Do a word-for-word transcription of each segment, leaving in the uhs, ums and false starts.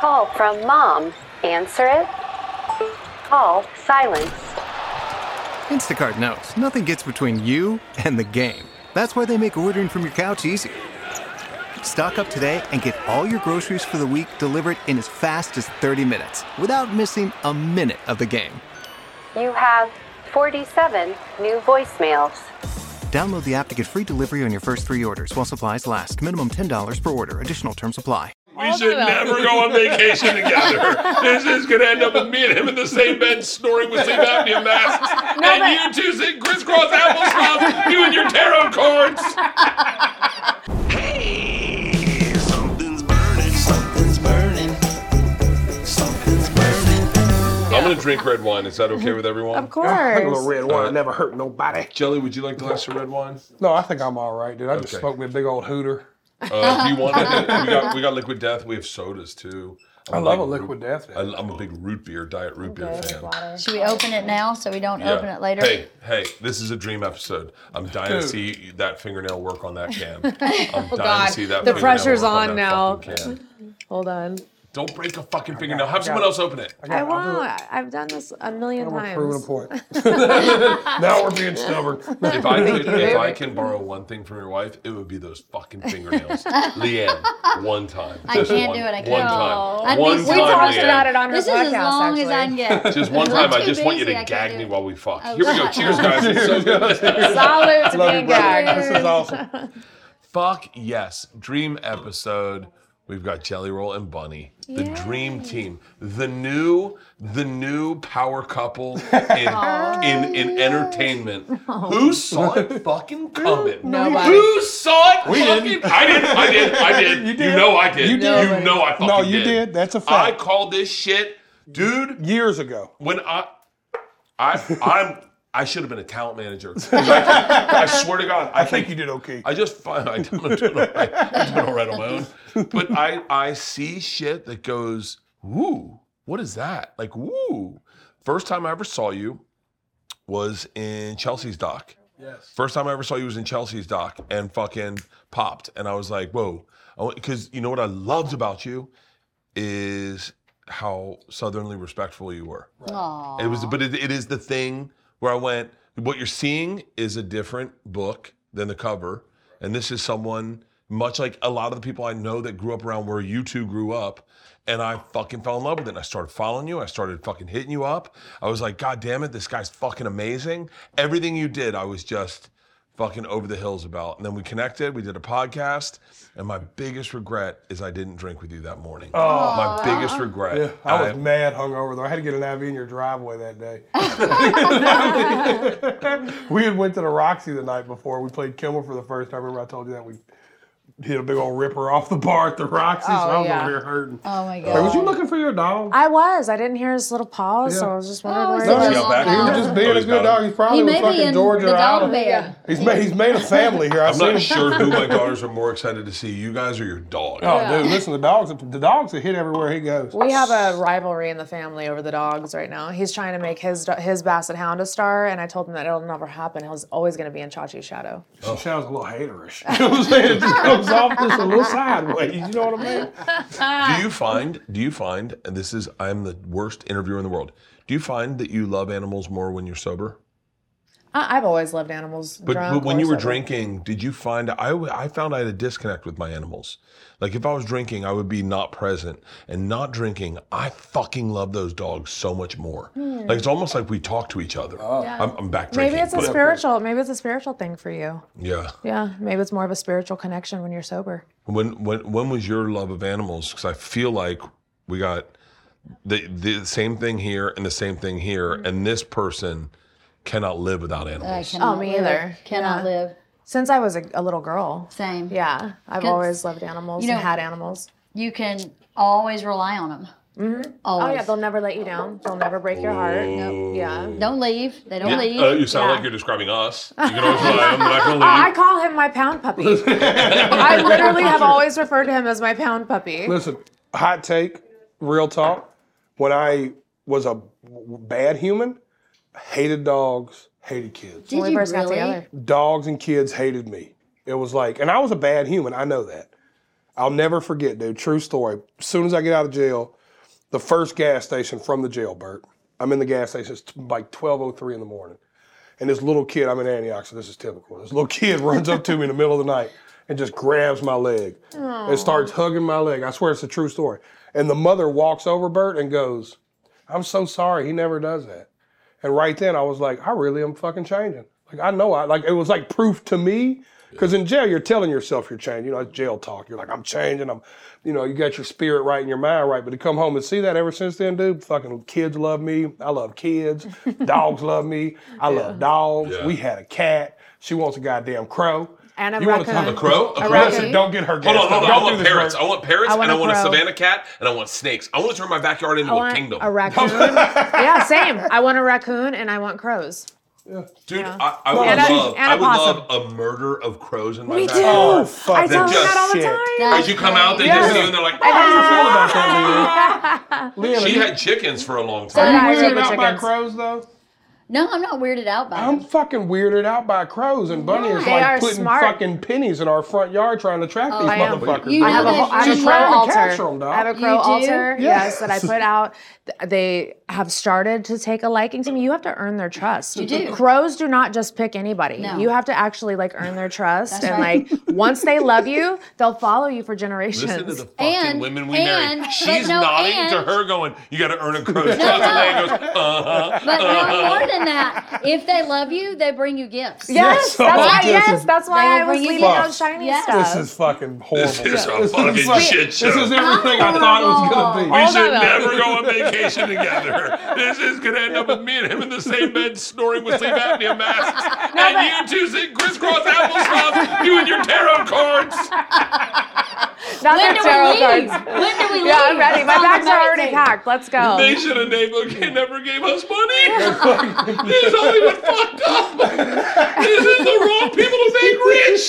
call from Mom. Answer it. Call silence. Instacart knows nothing gets between you and the game. That's why they make ordering from your couch easy. Stock up today and get all your groceries for the week delivered in as fast as thirty minutes without missing a minute of the game. You have forty-seven new voicemails. Download the app to get free delivery on your first three orders while supplies last. Minimum ten dollars per order. Additional terms apply. We should never go on vacation together. This is going to end up with me and him in the same bed snoring with sleep apnea masks. No, and but... you two sitting crisscross applesauce, you and your tarot cards. Hey, something's burning, something's burning, something's burning. I'm going to drink red wine. Is that okay with everyone? Of course. I think a little red wine uh, never hurt nobody. Jelly, would you like a glass of red wine? No, I think I'm all right, dude. I just Okay. smoked me a big old hooter. Uh, do you want it? We got we got Liquid Death. We have sodas too. I'm I love a big Liquid root, Death. I, I'm a big root beer, diet root beer fan. Should we open it now so we don't Yeah. open it later? Hey, hey, this is a dream episode. I'm dying Dude. to see that fingernail work on that can. I'm dying Oh, God. to see that The fingernail pressure's work on that now. fucking can. Hold on. Don't break a fucking fingernail. Have someone else open it. I won't. I've done this a million Now we're times. proving a point. Now we're being stubborn. If I could, if I can borrow one thing from your wife, it would be those fucking fingernails. Leanne, one time. I Just can't one, do it, I can't. One Oh. time. I'd be One so- time, We talked Leanne. about it on her This is podcast, as long actually. as I can get. Just one I'm time, I too just want you busy, to I can't gag do me it. while we fuck. Oh, Here we go. God. Cheers, guys. It's so good. Salute to Love being you, brother. gagged. This is awesome. Fuck yes. Dream episode. We've got Jelly Roll and Bunny. The dream team. The new, the new power couple in in, in entertainment. Who saw it fucking coming? Nobody. Who saw it We fucking didn't. I did, I did, I did. You You, did. know I did. You did. You know I fucking No, you did. did. That's a I fact. called this shit, dude. Years ago. When I, I, I'm, I should have been a talent manager. I, I swear to God, I, I think you did okay. I just find I don't do it all right. I'm doing all right on my own. But I, I see shit that goes, woo, what is that? Like, woo. First time I ever saw you was in Chelsea's doc. Yes. First time I ever saw you was in Chelsea's doc and fucking popped. And I was like, whoa. Because you know what I loved about you is how southernly respectful you were. Aw. It was, but it, it is the thing where I went, what you're seeing is a different book than the cover. And this is someone, much like a lot of the people I know that grew up around where you two grew up, and I fucking fell in love with it. And I started following you. I started fucking hitting you up. I was like, God damn it, this guy's fucking amazing. Everything you did, I was just fucking over the hills about. And then we connected, we did a podcast, and my biggest regret is I didn't drink with you that morning. Oh. My biggest regret. Yeah, I was mad hungover though. I had to get an I V in your driveway that day. We had went to the Roxy the night before. We played Kimmel for the first time. Remember I told you that we hit a big old ripper off the bar at the Roxy, so I was yeah. over here hurting. Oh my Hey, God. was you looking for your dog? I was. I didn't hear his little paws, Yeah. so I was just wondering Oh, where is he it No, was. he, just back he here? was just being Oh, a he's good got dog. him. He's probably He with may be fucking in Georgia the or dog Alabama. bed. He's made he's made a family here. I've I'm seen not him. sure who my daughters are more excited to see, you guys or your dog. Oh, dude, listen, the dogs the dogs are hit everywhere he goes. We have a rivalry in the family over the dogs right now. He's trying to make his do- his Basset Hound a star, and I told him that it'll never happen. He's always going to be in Chachi's shadow. She sounds a little haterish. You know what I'm saying? It just comes off just a little sideways. You know what I mean? Do you find, do you find, and this is, I'm the worst interviewer in the world, do you find that you love animals more when you're sober? I- I've always loved animals. But, drunk but when or you were sober. drinking, did you find, I, I found I had a disconnect with my animals. Like if I was drinking, I would be not present. And not drinking, I fucking love those dogs so much more. Like it's almost like we talk to each other. I'm, I'm back drinking. Maybe it's a but- spiritual. Maybe it's a spiritual thing for you. Yeah. Yeah, maybe it's more of a spiritual connection when you're sober. When when when was your love of animals? Because I feel like we got the the same thing here and the same thing here, and this person cannot live without I animals. cannot Oh, me live. either. Cannot Yeah. live. Since I was a, a little girl. Same. Yeah, I've Cause, always loved animals you know, and had animals. You can always rely on them. Mm-hmm. Oh Always. yeah, they'll never let you down. They'll never break your heart. Nope. Yeah. Don't leave. They don't Yeah. leave. Uh, you sound Yeah. like you're describing us. You can always rely on them. They're not going to I leave. call him my pound puppy. I literally have always referred to him as my pound puppy. Listen, hot take, real talk. When I was a bad human, hated dogs, hated kids. Did When we you first got really? together. Dogs and kids hated me. It was like, and I was a bad human. I know that. I'll never forget, dude. True story. As soon as I get out of jail, the first gas station from the jail, Bert. I'm in the gas station. It's like twelve oh three in the morning. And this little kid, I'm in Antioch, so this is typical. This little kid runs up to me in the middle of the night and just grabs my leg Aww. and starts hugging my leg. I swear it's a true story. And the mother walks over, Bert, and goes, I'm so sorry. He never does that. And right then I was like, I really am fucking changing. Like, I know, I like it was like proof to me. Because in jail, you're telling yourself you're changing. You know, it's jail talk. You're like, I'm changing. I'm, you know, you got your spirit right and your mind right. But to come home and see that ever since then, dude, fucking kids love me. I love kids. Dogs love me. I yeah. love dogs. Yeah. We had a cat. She wants a goddamn crow. And a you raccoon. Want a crow? A, a crow? Listen, don't get her. Hold on, hold on. Don't I want parrots. I want parrots, I want and I want crow. a Savannah cat, and I want snakes. I want to turn my backyard into I a want kingdom. A raccoon. yeah, same. I want a raccoon and I want crows. Yeah. Dude, Yeah. I, I would And a- love, and a I would possum. love a murder of crows in my Me too. backyard. Oh, fuck. I tell them just that all the shit. time. As you come out, they Yeah. just see you and they're like, How do you feel about that, Leanne? Leanne, she are you, had chickens for a long are time. you I weirded love out by chickens. crows, though? No, I'm not weirded out by I'm them. fucking weirded out by crows, and Bunny is They like are putting smart. fucking pennies in our front yard trying to track these I am. motherfuckers. You I have a, know whole, I have She's a crow trying to altar. capture 'em, dog. I have a You crow do? altar, Yeah. yes, that I put out. They have started to take a liking to me. You have to earn their trust. You do. Crows do not just pick anybody. No. You have to actually like earn their trust, That's and right. like once they love you, they'll follow you for generations. Listen to the fucking And- women we and- married. but She's no, nodding and- to her going, you got to earn a crow's trust. no. And Leanne goes, uh-huh. But no more than that. If they love you, they bring you gifts. Yes, Yes, that's oh, why. this Yes, is- that's They why will I was bring you leaving out gifts. shiny Yes. stuff. This is fucking horrible. This is a This fucking like- shit show. This is everything I thought it was going to be. We Hold should on, though. never go on vacation together. This is going to end up with me and him in the same bed snoring with sleep apnea masks. and you two sitting crisscross applesauce, you and your tarot cards. Not When their do tarot we leave? cards. When do we leave? Yeah, I'm ready. My Sounds bags are already amazing. packed. Let's go. They should have named, okay, never gave us money. This is Hollywood fucked up. This is the wrong people to make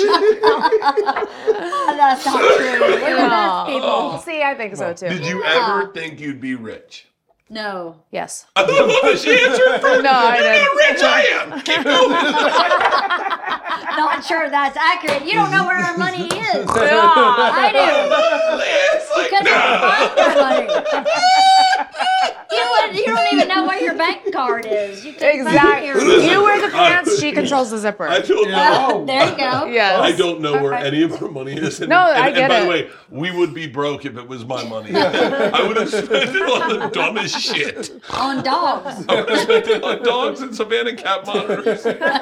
rich. That's not true. We're the best people. See, I think so too. Did you ever think you'd be rich? No. Yes. I love that she answered first. No, I You're didn't. not rich, I am. Keep moving. Not sure that's accurate. You don't know where our money is. Yeah. I do. It's like, Because nah. we find our money. You, don't- you don't even know where your bank card is. You can't find Exactly. your- You wear the pants, she controls the zipper. I don't know. Oh, there you go. Yes. I don't know where any of her money is. And, No, and, I and get by it. the way, we would be broke if it was my money. I would have spent it on the dumbest shit. On dogs. I would have spent it on dogs and Savannah cat monitors.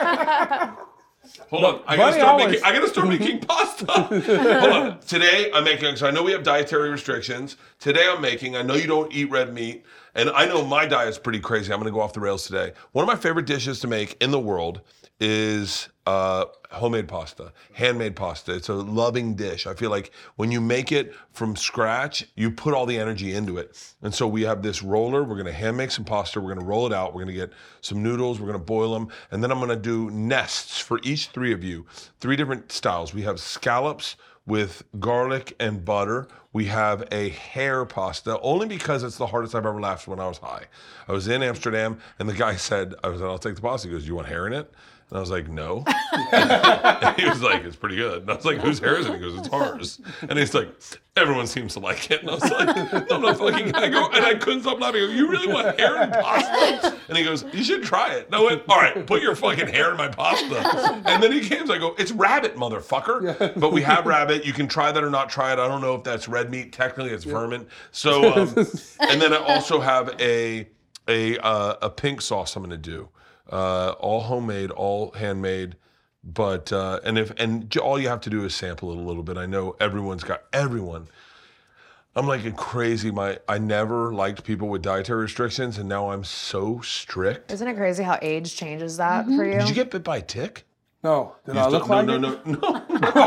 Hold on, I gotta Bunny start always- making. I gotta start making pasta. Hold on. Today I'm making. So I know we have dietary restrictions. Today I'm making. I know you don't eat red meat, and I know my diet's pretty crazy. I'm gonna go off the rails today. One of my favorite dishes to make in the world is uh, homemade pasta, handmade pasta. It's a loving dish. I feel like when you make it from scratch, you put all the energy into it. And so we have this roller. We're gonna hand make some pasta. We're gonna roll it out. We're gonna get some noodles. We're gonna boil them, and then I'm gonna do nests for each three of you. Three different styles. We have scallops with garlic and butter. We have a hair pasta, only because it's the hardest I've ever laughed when I was high. I was in Amsterdam, and the guy said, I was like, I'll take the pasta. He goes, do you want hair in it? And I was like, no. And he was like, it's pretty good. And I was like, whose hair is it? He goes, it's ours. And he's like, everyone seems to like it. And I was like, I'm not fucking, I go, and I couldn't stop laughing. I go, you really want hair in pasta? And he goes, you should try it. And I went, all right, put your fucking hair in my pasta. And then he came, so I go, it's rabbit, motherfucker. But we have rabbit. You can try that or not try it. I don't know if that's red meat. Technically, it's vermin. So, um, and then I also have a, a, uh, a pink sauce I'm going to do. Uh, all homemade, all handmade, but uh, and if and j- all you have to do is sample it a little bit. I know everyone's got everyone. I'm like a crazy. My I never liked people with dietary restrictions, and now I'm so strict. Isn't it crazy how age changes that for you? Did you get bit by a tick? No. Did You I still- look no, like no, it? no, no,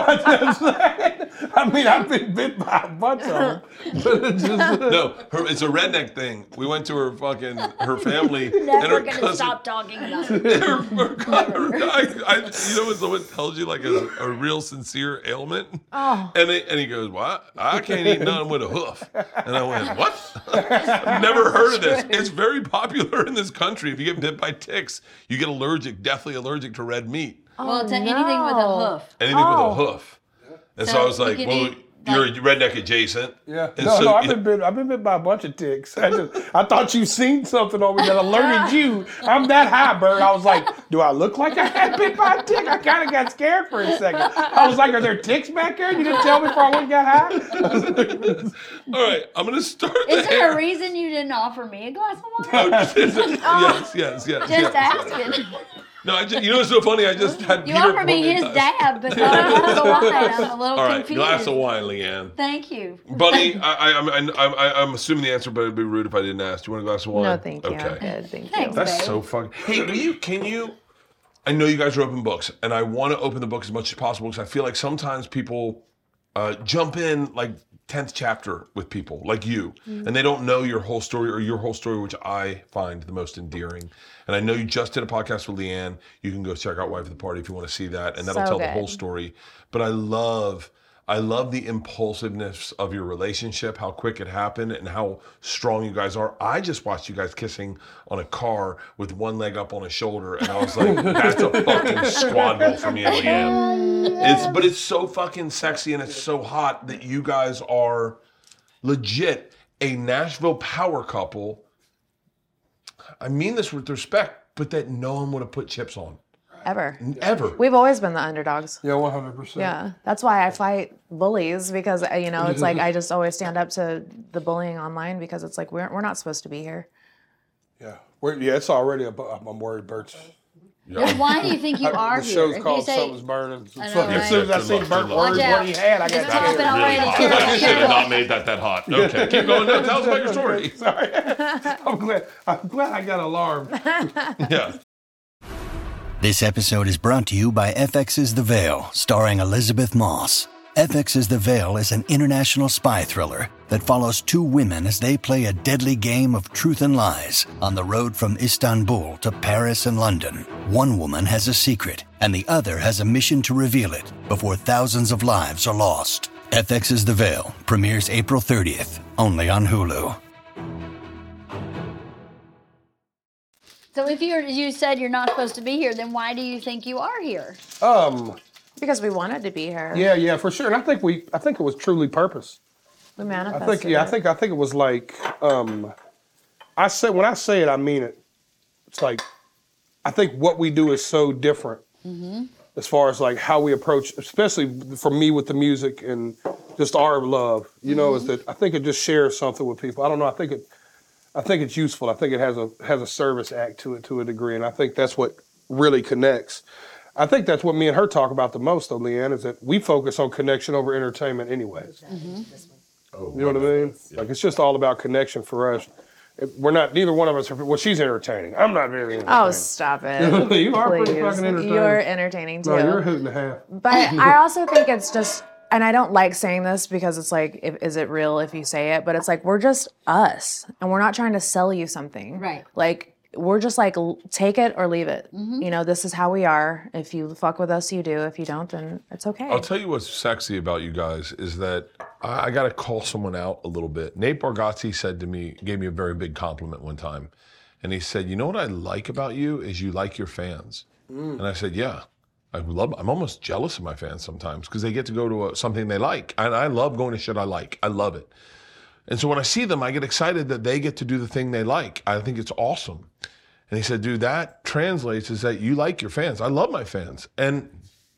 I mean, I've been bit by a bunch of them. But it just, no. Her, it's a redneck thing. We went to her fucking her family and Never her gonna cousin. stop talking about it. Her, her, her, I, I, you know when someone tells you like a, a real sincere ailment? Oh. And, they, and he goes, what? I can't eat nothing with a hoof. And I went, what? I've never heard of this. It's very popular in this country. If you get bit by ticks, you get allergic, deathly allergic to red meat. Well, to anything with a no. hoof. Anything Oh. with a hoof. And so, So I was you like, can well, eat You're redneck adjacent. Yeah. And No, so- no, I've been bit, I've been bit by a bunch of ticks. I just I thought you seen something on me that alerted you. I'm that high, Bert. I was like, do I look like I got bit by a tick? I kind of got scared for a second. I was like, are there ticks back there? You didn't tell me before I went and got high. All right, I'm gonna start. Is the there hair. a reason you didn't offer me a glass of wine? yes, yes, yes, yes. Just yes. asking. No, I just, you know what's so funny? I just had You Peter offered me pour his a glass. dab, but not a glass of wine. I'm a little All right, confused. glass of wine, Leanne. Thank you. Buddy, I, I, I'm, I'm, I'm, I'm assuming the answer, but it'd be rude if I didn't ask. Do you want a glass of wine? No, thank you. Okay. I'm good. Thank Thanks, you. That's babe. so fucking. Hey, will you? Can you? I know you guys are open books, and I want to open the book as much as possible because I feel like sometimes people uh, jump in like tenth chapter with people like you, Mm-hmm. and they don't know your whole story or your whole story, which I find the most endearing. And I know you just did a podcast with Leanne. You can go check out Wife of the Party if you want to see that, and that'll So tell the whole good. story. But I love. I love the impulsiveness of your relationship, how quick it happened, and how strong you guys are. I just watched you guys kissing on a car with one leg up on a shoulder, and I was like, that's a fucking squad goal for me and Leanne. It's, but it's so fucking sexy and it's so hot that you guys are legit a Nashville power couple. I mean this with respect, but that no one would have put chips on, Ever. ever. We've always been the underdogs. Yeah, one hundred percent. Yeah, that's why I fight bullies because uh, you know it's like I just always stand up to the bullying online because it's like we're we're not supposed to be here. Yeah. We're, yeah, it's already, a, I'm worried Bert's. Why do you think you are The here? show's If you called say, Something's Burning. I know, Fucking As right? soon as I Good seen luck, Bert good luck. words Watch what he had, I got It's popping scared. already. Hot. Careful, I should have careful. not made that that hot. Okay, keep going. No, tell us about your story. Sorry. I'm glad, I'm glad I got alarmed. Yeah. This episode is brought to you by F X's The Veil, starring Elizabeth Moss. F X's The Veil is an international spy thriller that follows two women as they play a deadly game of truth and lies on the road from Istanbul to Paris and London. One woman has a secret, and the other has a mission to reveal it before thousands of lives are lost. F X's The Veil premieres April thirtieth, only on Hulu. So if you're, you said you're not supposed to be here, then why do you think you are here? Um, Because we wanted to be here. yeah, yeah, for sure. And I think we, I think it was truly purpose. We I manifested. think, yeah, I it. think, I think it was like, um, I say when I say it, I mean it. It's like, I think what we do is so different as far as like how we approach, especially for me with the music and just our love. You know, is that I think it just shares something with people. I don't know. I think it, I think it's useful. I think it has a has a service act to it to a degree, and I think that's what really connects. I think that's what me and her talk about the most, though, Leanne, is that we focus on connection over entertainment, anyways. Oh, You know what I mean? Like it's just all about connection for us. It- We're not. Neither one of us are. Well, she's entertaining. I'm not very entertaining. Oh, stop it! You are pretty Please. fucking entertaining. You're entertaining too. No, you're a hoot and a half. But I also think it's just, and I don't like saying this because it's like, if, is it real if you say it? But it's like, we're just us and we're not trying to sell you something. Right. Like, we're just like, l- take it or leave it. Mm-hmm. You know, this is how we are. If you fuck with us, you do. If you don't, then it's okay. I'll tell you what's sexy about you guys is that I, I got to call someone out a little bit. Nate Bargatze said to me, gave me a very big compliment one time. And he said, you know what I like about you is you like your fans. And I said, yeah. I love. I'm almost jealous of my fans sometimes because they get to go to a, something they like, and I love going to shit I like. I love it, and so when I see them, I get excited that they get to do the thing they like. I think it's awesome. And he said, "Dude, that translates is that you like your fans. I love my fans, and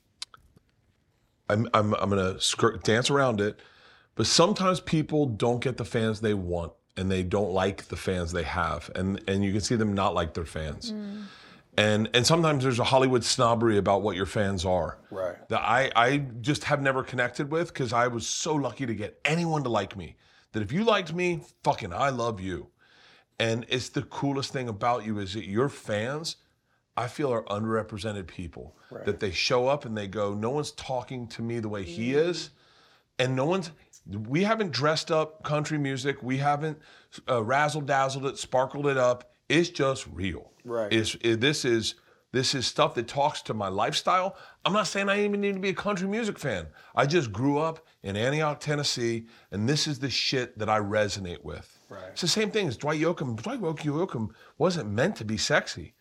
I'm I'm I'm gonna skirt, dance around it, but sometimes people don't get the fans they want, and they don't like the fans they have, and and you can see them not like their fans." And and sometimes there's a Hollywood snobbery about what your fans are. Right. That I, I just have never connected with because I was so lucky to get anyone to like me. That if you liked me, fucking I love you. And it's the coolest thing about you is that your fans, I feel, are underrepresented people. Right. That they show up and they go, no one's talking to me the way he is. And no one's, we haven't dressed up country music. We haven't uh, razzle-dazzled it, sparkled it up. It's just real. Right. It's, it, this is this is stuff that talks to my lifestyle. I'm not saying I even need to be a country music fan. I just grew up in Antioch, Tennessee, and this is the shit that I resonate with. Right. It's the same thing as Dwight Yoakam. Dwight Yoakam wasn't meant to be sexy.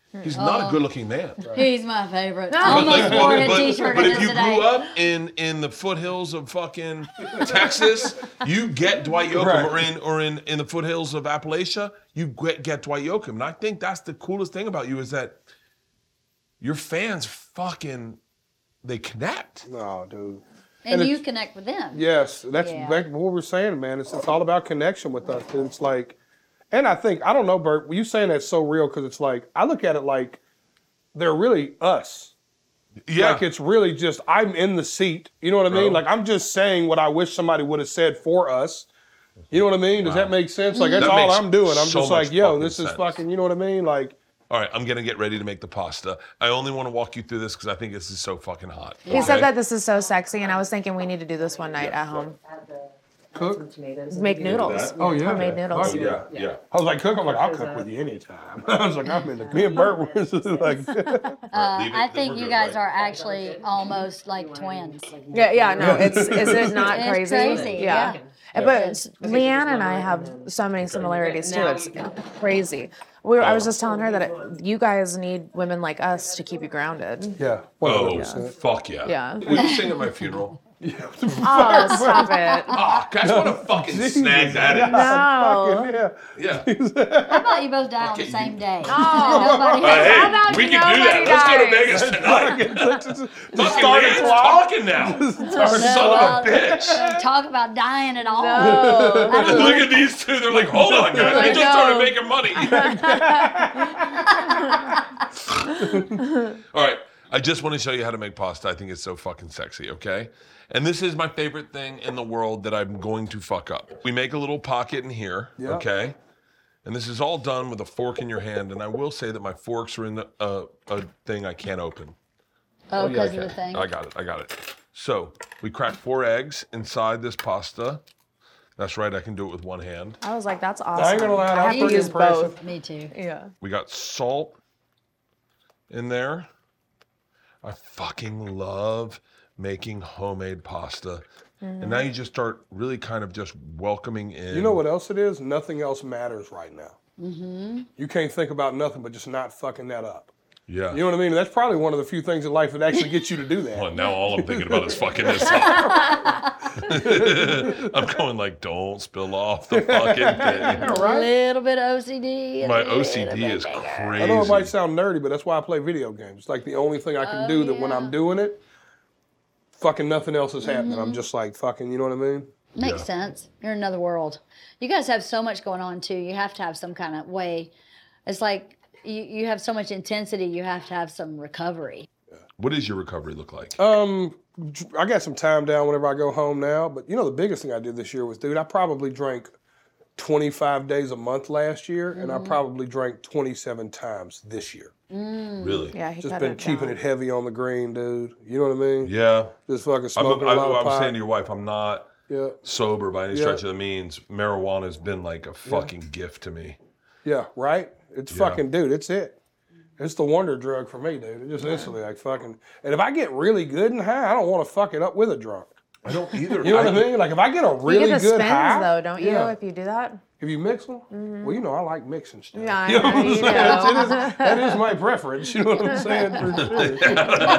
He's not a good-looking man. He's my favorite. No. I almost But, wore but, a but, t-shirt but of if his you today. grew up in in the foothills of fucking Texas, you get Dwight Yoakam, Right. or in or in, in the foothills of Appalachia, you get, get Dwight Yoakam. And I think that's the coolest thing about you is that your fans fucking they connect. No, dude. and and you it's- connect with them. Yes, that's Yeah. back to what we're saying, man. It's it's all about connection with us. And it's like, and I think I don't know, Bert. You saying that's so real because it's like I look at it like they're really us. Yeah. Like it's really just I'm in the seat. You know what I mean? Bro. Like I'm just saying what I wish somebody would have said for us. You know what I mean? Does that make sense? Like that's That all makes I'm doing. I'm so just like, much yo, fucking this is sense. fucking. You know what I mean? Like, All right, I'm gonna get ready to make the pasta. I only want to walk you through this because I think this is so fucking hot. He said okay? that this is so sexy, and I was thinking we need to do this one night at home. cook. Make noodles. Oh yeah. Homemade noodles. Oh yeah, yeah. I was like, cook. I'm like, I'll cook with you anytime. I was like, I'm in the. Me and Bert were just like. Uh, Leave it- I think we're you good, guys right? are actually almost like twins. Yeah, yeah, no, it's is it not It's crazy? crazy, yeah. But Leanne and I have so many similarities too. It's crazy. We were, I was just telling her that it, you guys need women like us to keep you grounded. Yeah. one hundred Oh, percent. fuck yeah. Yeah. Will you sing at my funeral? Oh, stop it. Ah, guys want to fucking snag that in. No. Yeah. Yeah. How about you both die on the Fucking- same day? Oh. Nobody Uh, hey, about we can do nobody that. Let's dies? go to Vegas tonight. Fucking start a Leanne's clock. talking now. Son of a bitch. Talk about dying at all. No. I don't Look wanna- at these two. They're like, hold on, guys. We I just started know. making money. All right. I just want to show you how to make pasta. I think it's so fucking sexy, okay? And this is my favorite thing in the world that I'm going to fuck up. We make a little pocket in here, Yeah. okay? And this is all done with a fork in your hand. And I will say that my forks are in the, uh, a thing I can't open. Oh, because Okay. of the thing. I got it. I got it. So we crack four eggs inside this pasta. That's right. I can do it with one hand. I was like, that's awesome. I ain't gonna lie, I that's have to pretty use impressive. both. Me too. Yeah. We got salt in there. I fucking love making homemade pasta. And now you just start really kind of just welcoming in. You know what else it is? Nothing else matters right now. Mm-hmm. You can't think about nothing but just not fucking that up. Yeah. You know what I mean? That's probably one of the few things in life that actually gets you to do that. Well, now all I'm thinking about is fucking this up. I'm going like, don't spill off the fucking thing. A little bit of O C D. My O C D is crazy. I know it might sound nerdy, but that's why I play video games. It's like the only thing I can do that when I'm doing it, fucking nothing else is happening. I'm just like fucking, you know what I mean? Makes Yeah. sense. You're in another world. You guys have so much going on too. You have to have some kind of way. It's like you, you have so much intensity. You have to have some recovery. What does your recovery look like? Um, I got some time down whenever I go home now, but you know the biggest thing I did this year was, dude, I probably drank twenty-five days a month last year, and I probably drank twenty-seven times this year. Really? Yeah, he Just cut been it keeping down. it heavy on the green, dude. You know what I mean? Yeah. Just fucking I'm, smoking I, a lot I of was pot. saying to your wife, I'm not Yeah, sober by any Yeah. stretch of the means. Marijuana has been like a fucking gift to me. yeah, right? It's Yeah. fucking, dude, it's it. It's the wonder drug for me, dude. It just instantly like fucking. And if I get really good and high, I don't want to fuck it up with a drunk. I don't either. You know what I mean? Like if I get a You really get the good spins high, though, don't you? Yeah. If you do that. If you mix them, well, you know I like mixing stuff. Yeah, I You know what know I'm you saying? do. That is, that is my preference. You know what I'm saying? For sure.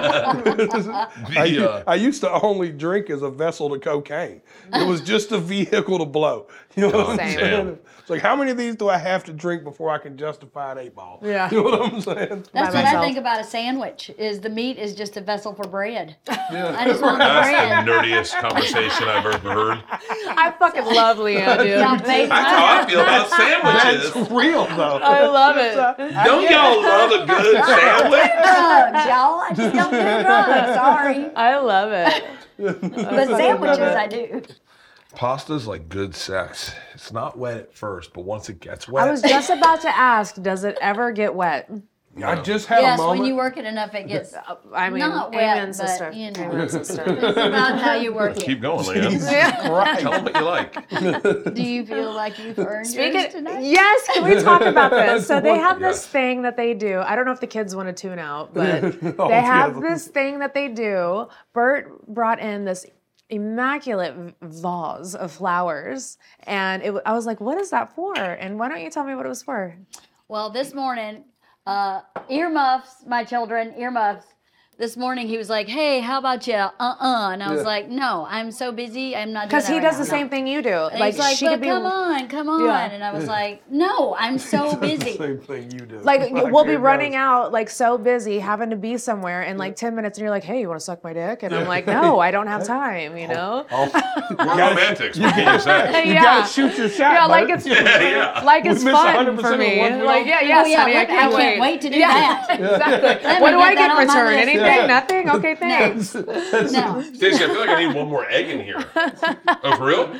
I, The, uh, I used to only drink as a vessel to cocaine. It was just a vehicle to blow. You know what I'm Same. saying? It's like, how many of these do I have to drink before I can justify an eight ball? Yeah. You know what I'm saying? That's By what myself. I think about a sandwich. Is the meat is just a vessel for bread. Yeah. I just want the That's bread. the nerdiest conversation I've ever heard. I fucking love Leanne, dude. Y'all make That's how I feel about sandwiches. That's real though. I love it. Don't y'all love a good sandwich? drugs, y'all. I just don't do drugs. Sorry, I love it. but sandwiches I do. Pasta's like good sex. It's not wet at first, but once it gets wet, I was just about to ask, does it ever get wet? I just had Yes, a moment. when you work it enough, it gets. I mean, Not wet, amen, but, sister. you know. Amen, sister. It's about how you work it. keep going, Leanne. right. Tell them what you like. Do you feel like you've earned Speak yours it. tonight? Yes, can we talk about this? So they have this Yes. thing that they do. I don't know if the kids want to tune out, but Oh, they have yeah. this thing that they do. Bert brought in this immaculate v- vase of flowers, and it, I was like, "What is that for?" And why don't you tell me what it was for? Well, this morning Uh, earmuffs, my children, earmuffs. This morning he was like, "Hey, how about you?" Uh-uh, and I was Yeah. like, "No, I'm so busy. I'm not doing Because that he right does now." the same thing you do. And Like, he's like, she "But could be come on, come on," Yeah. and I was like, "No, I'm so busy." Same thing you do. like we'll be it running does. out like so busy having to be somewhere in like ten minutes and you're like, hey, you want to suck my dick? And I'm like, no, I don't have time, you know? Oh, We're romantics. What can you say? you Yeah. gotta shoot your shot. Yeah, like Bert. it's yeah. like We it's miss fun one hundred percent for of me. the ones we Like don't- yeah, Oh, yes, yeah, honey, I look, I can't can't wait. wait to do yeah, that. exactly. Let What me do I get that get on in my return? list. Anything? Yeah. Nothing? Okay, thanks. No. Stacey, I feel like I need one more egg in here. Oh, for real?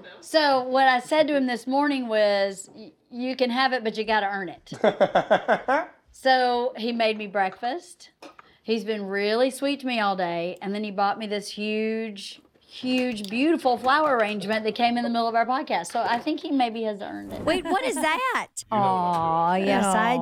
So what I said to him this morning was, "Y- you can have it, but you got to earn it." So he made me breakfast. He's been really sweet to me all day, and then he bought me this huge, huge, beautiful flower arrangement that came in the middle of our podcast. So I think he maybe has earned it. Wait, what is that? Oh, yes, I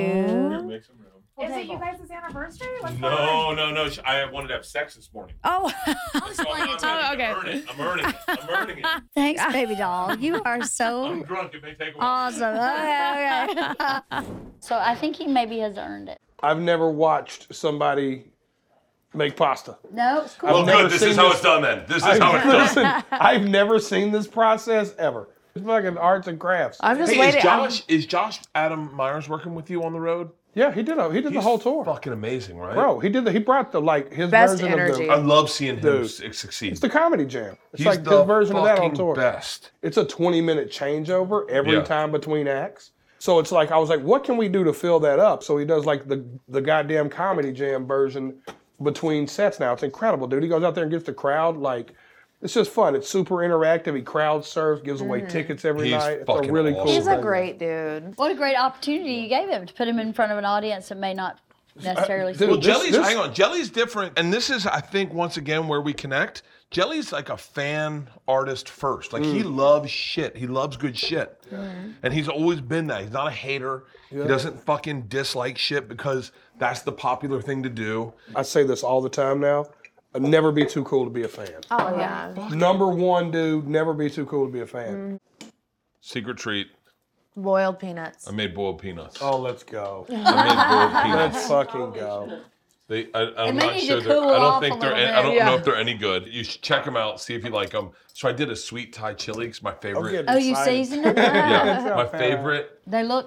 do. Make some room. Is it you guys' anniversary? What's No, no, no. I wanted to have sex this morning. Oh, I'll explain it to you. Oh, okay. I'm earning it. I'm earning it. I'm earning it. thanks, baby doll. You are I'm so drunk. It may take a while. awesome. Okay, okay. So I think he maybe has earned it. I've never watched somebody make pasta. No, it's cool. I've Well, never good. This seen is how this- it's done then. This is I've, how it's done. listen, I've never seen this process ever. It's fucking arts and crafts. I'm just Hey, waiting. is I'm- Josh is Josh Adam Myers working with you on the road? Yeah, he did. A, he did the He's whole tour, Fucking amazing, right? bro. He did. The, he brought the like his Best version energy. of I the. love seeing him Dude. su- succeed. It's the comedy jam. It's He's like the his version of that on fucking tour. best. It's a twenty minute changeover every Yeah. time between acts. So it's like I was like, what can we do to fill that up? So he does like the the goddamn comedy jam version between sets now. It's incredible, dude. He goes out there and gets the crowd like. It's just fun. It's super interactive. He crowd surfs, gives away tickets every He's night. It's a fucking really awesome. cool He's a thing. great dude. What a great opportunity you gave him to put him in front of an audience that may not necessarily dude, see Well, him. this- Jelly's this- hang on. Jelly's different, and this is, I think, once again where we connect. Jelly's like a fan artist first. Like he loves shit. He loves good shit, and he's always been that. He's not a hater. He doesn't fucking dislike shit because that's the popular thing to do. I say this all the time now. I'd never be too cool to be a fan. Oh yeah. Number one, dude, never be too cool to be a fan. Secret treat. Boiled peanuts. I made boiled peanuts. Oh, let's go. I made boiled peanuts. Let's fucking go. They, I, I'm And they not need sure. to they're- cool I don't off think a they're. little Any, I don't bit. know Yeah. if they're any good. You should check them out. See if you like them. So I did a sweet Thai chili. It's my favorite. getting Oh, you excited. seasoned it? Yeah, my fan. favorite. They look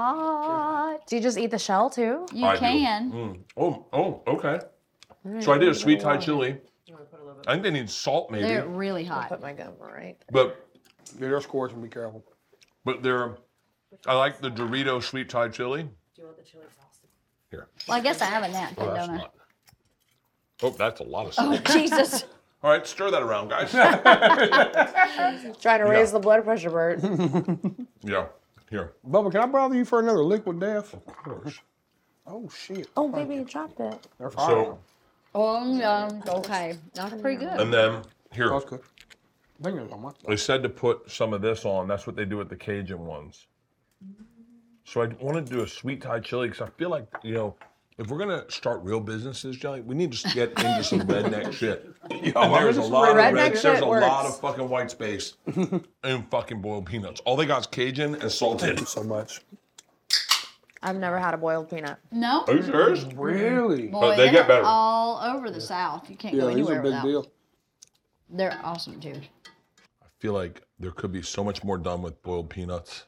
hot. Do you just eat the shell too? You I do. can. Mm. Oh, oh, okay. So I did a sweet Thai chili. I think they need salt, maybe, They're really hot. Put my gum right. but Yeah, they're scorching. Be careful. but they're. I like the Dorito sweet Thai chili. Do you want the chili sauce? Here. Well, I guess I have a napkin, Oh, that's don't I? not. Oh, that's a lot of salt. Oh, Jesus. All right, stir that around, guys. Trying to raise the blood pressure, Bert. Yeah, here. Bubba, can I bother you for another liquid death? Of course. Oh, shit. Oh, baby, you dropped it. They're fine. So Oh, um, okay. That's pretty good. and then here. That's good. I think it's on my They said to put some of this on. That's what they do with the Cajun ones. So I wanted to do a sweet Thai chili because I feel like, you know, if we're gonna start real businesses, Johnny, we need to get into some redneck shit. And there's a lot of Redneck red, shit there's a works. lot of fucking white space in fucking boiled peanuts. All they got is Cajun and salted. so much. I've never had a boiled peanut. No? Are you serious? Really? Boy, But they get they're better. all over the South. You can't Yeah, go these anywhere are a big without. deal. They're awesome, too. I feel like there could be so much more done with boiled peanuts.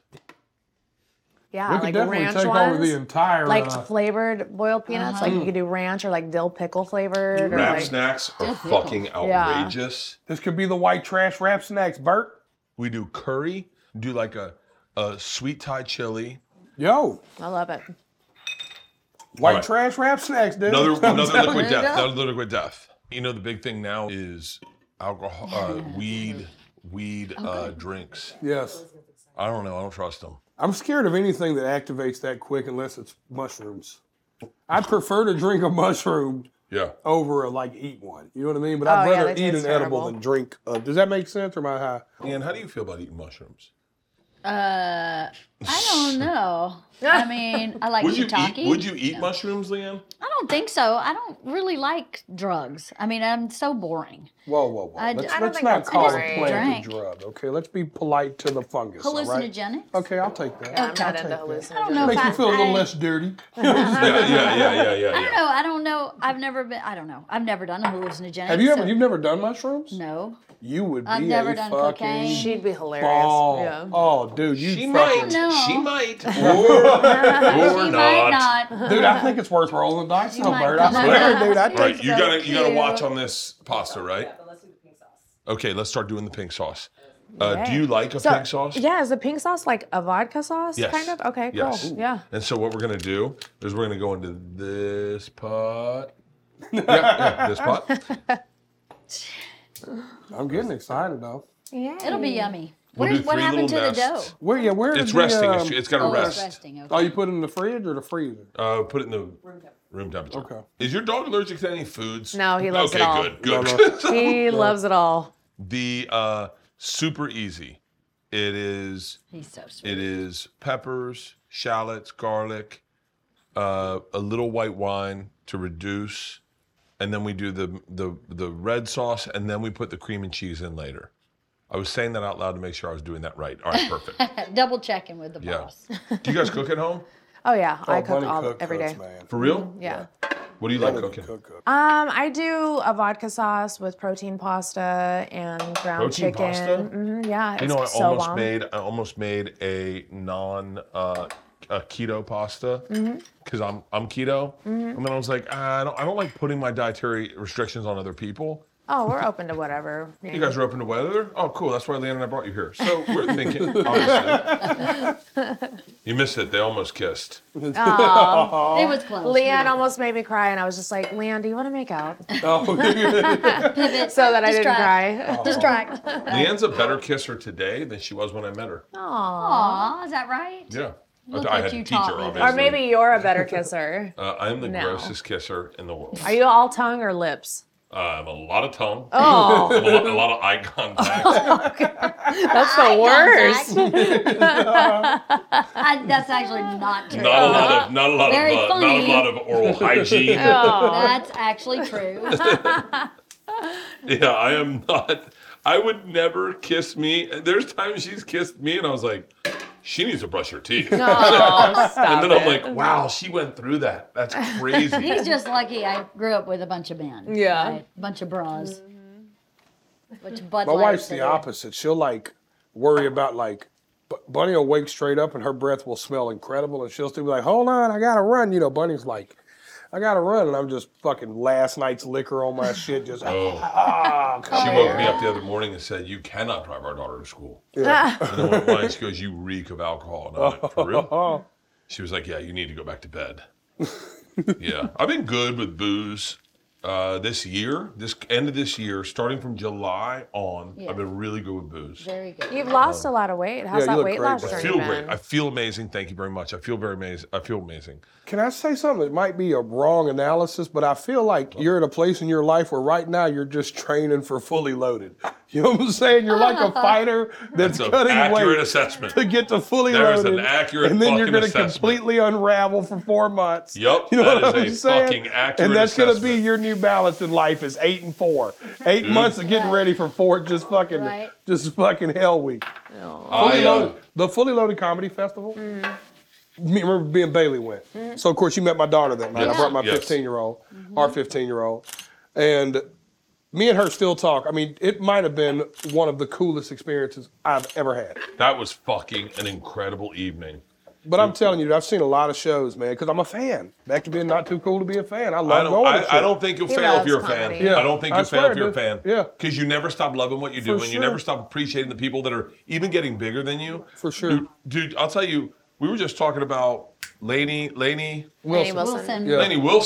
Yeah, We could like definitely ranch take ones. over the entire. like uh, flavored boiled peanuts. Like you could do ranch or like dill pickle flavored. Or Wrap like, snacks are Just fucking Yeah. outrageous. this could be the white trash wrap snacks, Bert. We do curry, do like a, a sweet Thai chili. Yo, I love it. white right. trash wrap snacks, dude. Another I'm another telling liquid you. death. Another liquid death. You know the big thing now is alcohol, uh, weed, weed uh, drinks. Yes. I don't know. I don't trust them. I'm scared of anything that activates that quick unless it's mushrooms. I'd prefer to drink a mushroom Yeah. over a, like eat one. You know what I mean? But Oh, I'd yeah, rather they eat an taste edible terrible. than drink. Uh, does that make sense or am I high? Ian, how do you feel about eating mushrooms? Uh, I don't know. I mean, I like Would you shiitake. eat? Would you eat mushrooms, Leanne? I don't think so. I don't really like drugs. I mean, I'm so boring. Whoa, whoa, whoa. I d- let's I don't let's think not that's call great. a plant Drink. a drug, okay? Let's be polite to the fungus, all right? Hallucinogenics? Okay, I'll take that. Yeah, I'm Okay. not into I don't hallucinogens. know if Makes I, you feel a little I- less dirty. Yeah, yeah, yeah, yeah, yeah. I don't yeah. know. I don't know. I've never been. I don't know. I've never done a hallucinogenic. Have you ever? so- You've never done mushrooms? No. You would be I've never a done fucking cocaine. She'd be hilarious. ball. Yeah. Oh, dude, you She fucking. might. No. She might. Or, or She not. might not. Dude, I think it's worth rolling the dice, though, might Bert. I not. swear, dude. I All right, think you so gotta you gotta cute. watch on this pasta, right? Okay, let's start doing the pink sauce. Uh, do Yay. you like a So, pink sauce? Yeah, is the pink sauce like a vodka sauce, Yes. kind of? Okay, cool. Yes. Yeah. And so what we're gonna do is we're gonna go into this pot. yeah, yeah, this pot. I'm getting excited though. It'll be yummy. We'll Where's, do what three happened to little the dough? nests. Where? Yeah, where? It's did the, resting. um, It's, it's got to Oh, it's rest. resting. Okay. Oh, you put it in the fridge or the freezer? Uh, put it in the room temperature. Okay. Is your dog allergic to any foods? No, he loves okay, it all. good, good. No, good. He loves it all. The uh, super easy. It is. He's so sweet. It is peppers, shallots, garlic, uh, a little white wine to reduce, and then we do the the the red sauce, and then we put the cream and cheese in later. I was saying that out loud to make sure I was doing that right. All right, perfect. Double checking with the Yeah. boss. Do you guys cook at home? Oh yeah, I Oh, cook Bunny all cook every day. cooks, man. For real? Yeah. What do you like Bunny cooking? cook, cook. Um, I do a vodka sauce with protein pasta and ground Protein chicken. pasta? Mhm, yeah, it's You know, I so almost bomb. made I almost made a non uh, a keto pasta because I'm I'm keto, and then I was like, ah, I don't I don't like putting my dietary restrictions on other people. Oh, we're open to whatever. You guys are open to weather? Oh, cool. That's why Leanne and I brought you here. So we're thinking, obviously. You missed it. They almost kissed. It was close. Leanne almost made me cry, and I was just like, Leanne, do you want to make out? Oh, Pivot. So that I didn't Distract. cry. Distract. Leanne's a better kisser today than she was when I met her. Aw, is that right? Yeah. Look I what had you to teach taught her, me. obviously. Or maybe you're a better kisser. Uh, I am the No. grossest kisser in the world. Are you all tongue or lips? Uh, I have a lot of tongue. Oh, A lot, a lot of eye contact. that's the worst. I, that's actually not true. Not a lot of, not a lot Very of, uh, not a funny. lot of oral hygiene. That's actually true. Yeah, I am not. I would never kiss me. There's times she's kissed me, and I was like, she needs to brush her teeth. Oh, stop and then I'm it. like, wow, she went through that. That's crazy. He's just lucky I grew up with a bunch of men. Yeah. right? A bunch of bras. Bunch of Bud My Lights wife's the that are- opposite. She'll like worry about like B- Bunny will wake straight up and her breath will smell incredible, and she'll still be like, "Hold on, I gotta run." You know, Bunny's like, "I gotta run," and I'm just fucking last night's liquor on my shit. Just Oh. ah, come She on. woke me up the other morning and said, you cannot drive our daughter to school. And I went, why? She goes, you reek of alcohol. And I went, for real? Oh, She was like, yeah, you need to go back to bed. Yeah. I've been good with booze uh, this year, this end of this year, starting from July on. Yeah. I've been really good with booze. Very good. You've lost a lot of weight. How's Yeah, you that look weight great, loss man. I journey feel been? great. I feel amazing. Thank you very much. I feel very amazing. I feel amazing. Can I say something that might be a wrong analysis, but I feel like you're at a place in your life where right now you're just training for fully loaded. You know what I'm saying? You're like a fighter that's, That's an cutting accurate weight assessment. to get to fully There is loaded. an accurate and then you're fucking gonna assessment. completely unravel for four months. Yup, You know that what I'm is a saying? fucking accurate And that's gonna be assessment. your new balance in life is eight and four. Eight months of getting ready for four, just fucking, Right. just fucking hell week. I, Fully uh, loaded, the Fully Loaded Comedy Festival. Me, remember me and Bailey went. So of course you met my daughter that night. Yes. I brought my Yes. fifteen year old, our fifteen year old, and me and her still talk. I mean, it might have been one of the coolest experiences I've ever had. that was fucking an incredible evening. But I'm telling you, I've seen a lot of shows, man, because I'm a fan. Back to being not too cool to be a fan. I love I don't. going to I, shit. I don't think you'll He fail if loves you're a comedy. fan. Yeah. I don't think I you'll fail swear, if you're a dude. fan. Yeah. Because you never stop loving what you do, For and you never sure. stop appreciating the people that are even getting bigger than you. For sure. Dude, dude, I'll tell you, we were just talking about Lainey, Lainey, Lainey Wilson. Wilson. Wilson. Yeah. Lainey Wilson.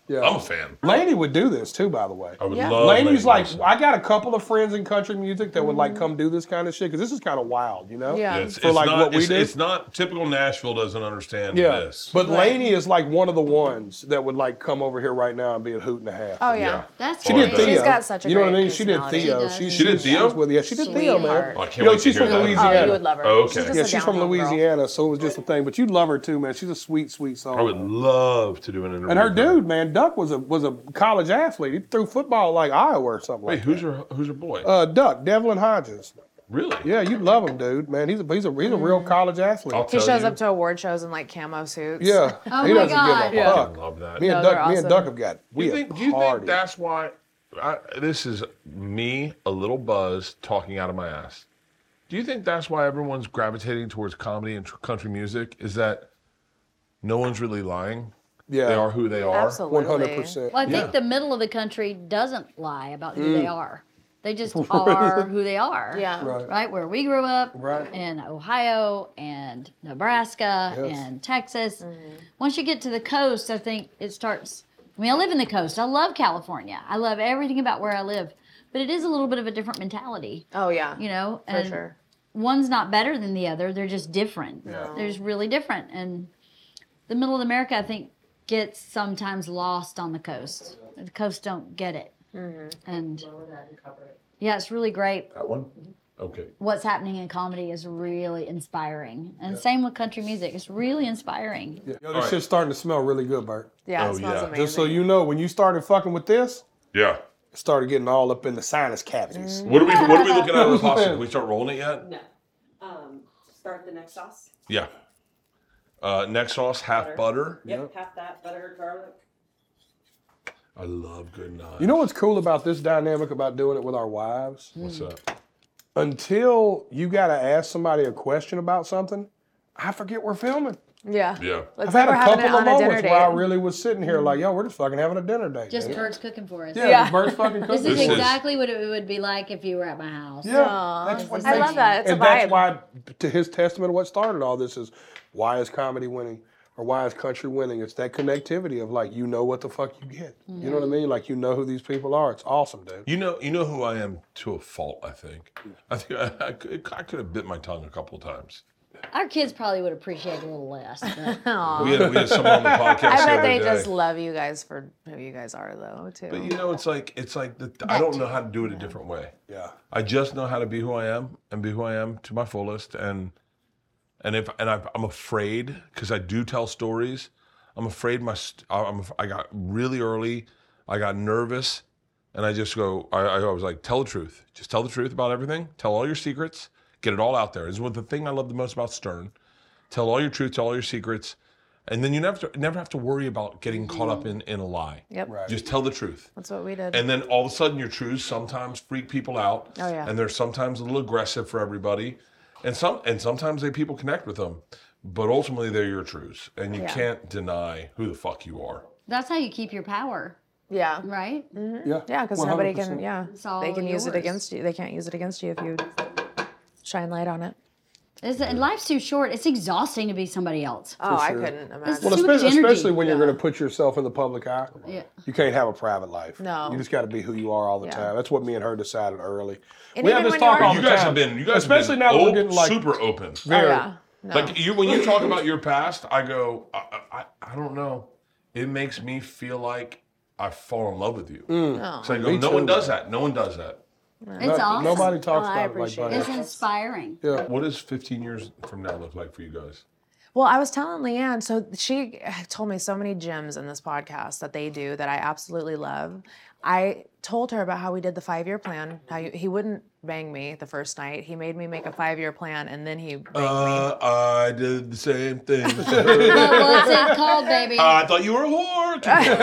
Yeah. I'm a fan. Lainey would do this too, by the way. I would Yeah. love Lainey's Lainey like, Wilson. I got a couple of friends in country music that would like come do this kind of shit because this is kind of wild, you know? Yeah. Yeah, it's, For it's like not, what we it's, do. it's not typical. Nashville doesn't understand Yeah. this. But Lainey is like one of the ones that would like come over here right now and be a hoot and a half. Oh yeah. yeah. That's She Oh, did yeah. Theo. She's got such a You know what I great mean? She did personality. Theo. She does. She, She did Theo? was with, yeah, she did Theo, man. Sweetheart. Oh, I can't You know, wait to she's hear from that. Louisiana. Oh, you would love her. Oh, okay. She's just Yeah, a she's from down-home girl. Louisiana, so it was just a thing. But you'd love her too, man. She's a sweet, sweet soul. I would love to do an interview. And her with her. dude, man, Duck was a was a college athlete. He threw football like Iowa or something Wait, like who's that. her who's her boy? Uh, Duck, Devlin Hodges. really? Yeah, you'd love him, dude, man. He's a he's a he's a real college athlete. I'll He tell shows you. up to award shows in like camo suits. Yeah, Oh he my doesn't God. give a I fuck. love that. Me and No, Duck, they're me and awesome. Duck have got we you have think, do you partied. think that's why? I, this is me, a little buzz, talking out of my ass. Do you think that's why everyone's gravitating towards comedy and tr- country music? Is that no one's really lying? Yeah. They are who they are. Absolutely. One hundred percent. Well, I think Yeah. the middle of the country doesn't lie about who they are. They just are who they are. Yeah. Right. Right where we grew up, Right. in Ohio and Nebraska Yes. and Texas. Once you get to the coast, I think it starts. I mean, I live in the coast. I love California. I love everything about where I live, but it is a little bit of a different mentality, Oh yeah. you know. For and sure. One's not better than the other. They're just different. They're just really different. And the middle of America, I think, gets sometimes lost on the coast. The coast don't get it. And yeah, it's really great. That one? Okay. What's happening in comedy is really inspiring. And same with country music. It's really inspiring. Yo, this right. shit's starting to smell really good, Bert. Yeah. Oh, It smells yeah. amazing. Just so you know, when you started fucking with this, Yeah. it started getting all up in the sinus cavities. What are we What are we looking at in the pasta? Did we start rolling it yet? No. Um, start the next sauce. Yeah. Uh, next sauce, half butter. Yep, half that butter, garlic. I love good knives. You know what's cool about this dynamic about doing it with our wives? What's that? Until you got to ask somebody a question about something, I forget we're filming. Yeah. Yeah. Let's I've say had we're a having couple it of on a dinner moments where I date. really was sitting here like, yo, we're just fucking having a dinner date. Just man. Bert's cooking for us. Yeah, Yeah. just Bert's fucking This cooking. is This is- exactly what it would be like if you were at my house. Yeah, Aw, that's what I makes- love that. It's and a that's vibe. why, to his testament of what started all this is, why is comedy winning or why is country winning? It's that connectivity of like, you know what the fuck you get. You know what I mean? Like, you know who these people are. It's awesome, dude. You know, you know who I am to a fault. I think. I think I, I, could, I could have bit my tongue a couple of times. Our kids probably would appreciate it a little less. But We had, we had someone on the podcast. I the bet other they day. just love you guys for who you guys are, though, too. But you know, it's like it's like the, I don't know how to do it a different way. Yeah. I just know how to be who I am and be who I am to my fullest. And and if and I, I'm afraid because I do tell stories. I'm afraid my st- I'm I got really early. I got nervous, and I just go. I, I was like, tell the truth. Just tell the truth about everything. Tell all your secrets. Get it all out there. This is what the thing I love the most about Stern. Tell all your truth. Tell all your secrets. And then you never never have to worry about getting caught up in, in a lie. Yep. Right. Just tell the truth. That's what we did. And then all of a sudden your truths sometimes freak people out. Oh, yeah. And they're sometimes a little aggressive for everybody. And some and sometimes they people connect with them. But ultimately they're your truths. And you Yeah. can't deny who the fuck you are. that's how you keep your power, yeah. right? Yeah. Yeah, because one nobody hundred can, percent. yeah. It's all They can use it yours. against you. They can't use it against you if you shine light on it. It's, and life's too short. It's exhausting to be somebody else. Oh, I sure. couldn't imagine. It's- Well, Too much especially, energy. especially when you're going to put yourself in the public eye. Yeah. You can't have a private life. No. You just got to be who you are all the Yeah. time. That's what me and her decided early. And we have even this when talk you're- all You the guys time. have been you guys especially have now been that we're op- getting like super open. Oh, very. yeah. No. Like you when you talk about your past, I go, I, I I don't know. It makes me feel like I fall in love with you. No. So I go, Me no too, one does man. that. No one does that. It's Not- awesome. Nobody talks Oh, I about it like appreciate that. It's inspiring. Yeah. What does fifteen years from now look like for you guys? Well, I was telling Leanne, so she told me so many gems in this podcast that they do that I absolutely love. I told her about how we did the five-year plan, how you, he wouldn't bang me the first night. He made me make a five-year plan, and then he banged me. Uh, I did the same thing. Well, what's it called, baby? I thought you were a whore.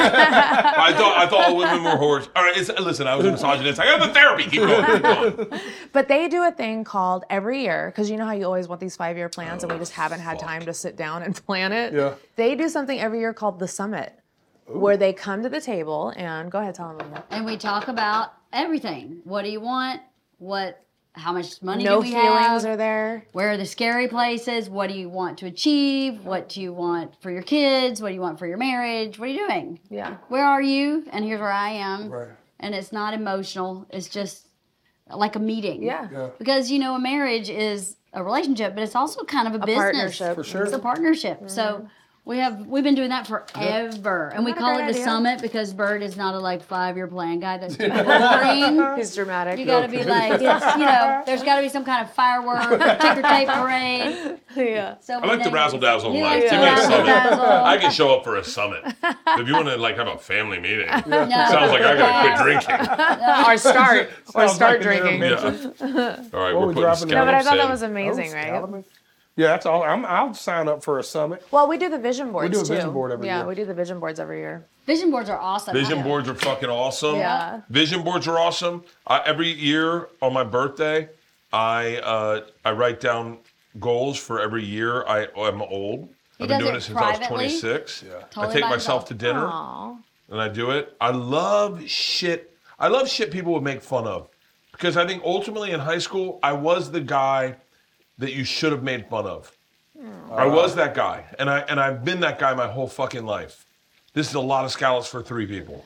I thought I thought all women were whores. All right, it's, listen, I was a misogynist. I got the therapy. Keep going. Keep going. But they do a thing called every year, because you know how you always want these five-year plans, and we just haven't had fuck. time to sit down and plan it? Yeah. They do something every year called the Summit, where they come to the table and, go ahead, tell them that. And we talk about everything. What do you want? What how much money No do we feelings have? are there. Where are the scary places? What do you want to achieve? What do you want for your kids? What do you want for your marriage? What are you doing? Yeah. Where are you? And here's where I am. Right. And it's not emotional. It's just like a meeting. Yeah. Yeah. Because, you know, a marriage is a relationship, but it's also kind of a, A business. partnership. For sure. It's a partnership. So we have we've been doing that forever, and we Not a call great it the idea. summit because Bert is not a like five year plan guy. That's too boring. He's dramatic. You got to be like, it's, you know, there's got to be some kind of firework, ticker tape parade. Yeah. So I like the razzle dazzle He in life. likes Give the me a summit. razzle-dazzle. I can show up for a summit. If you want to like have a family meeting, No. sounds like I gotta quit drinking. or start. or Sounds start like an drinking. intervention. Yeah. All right, What we're we putting dropping No, but I thought that scallops was in. amazing, Oh, right? scalloping. Yeah, that's all. I'm, I'll sign up for a summit. Well, we do the vision boards do a too. vision board every yeah, year. we do the vision boards every year. Vision boards are awesome. Vision boards are fucking awesome. Yeah. Vision boards are awesome. I, every year on my birthday, I uh, I write down goals for every year. I I'm old. He I've been does doing it it since I was privately? twenty-six. Yeah. I Totally take by myself himself. to dinner Aw. and I do it. I love shit. I love shit people would make fun of because I think ultimately in high school I was the guy that you should have made fun of. I was that guy, and I and I've been that guy my whole fucking life. This is a lot of scallops for three people.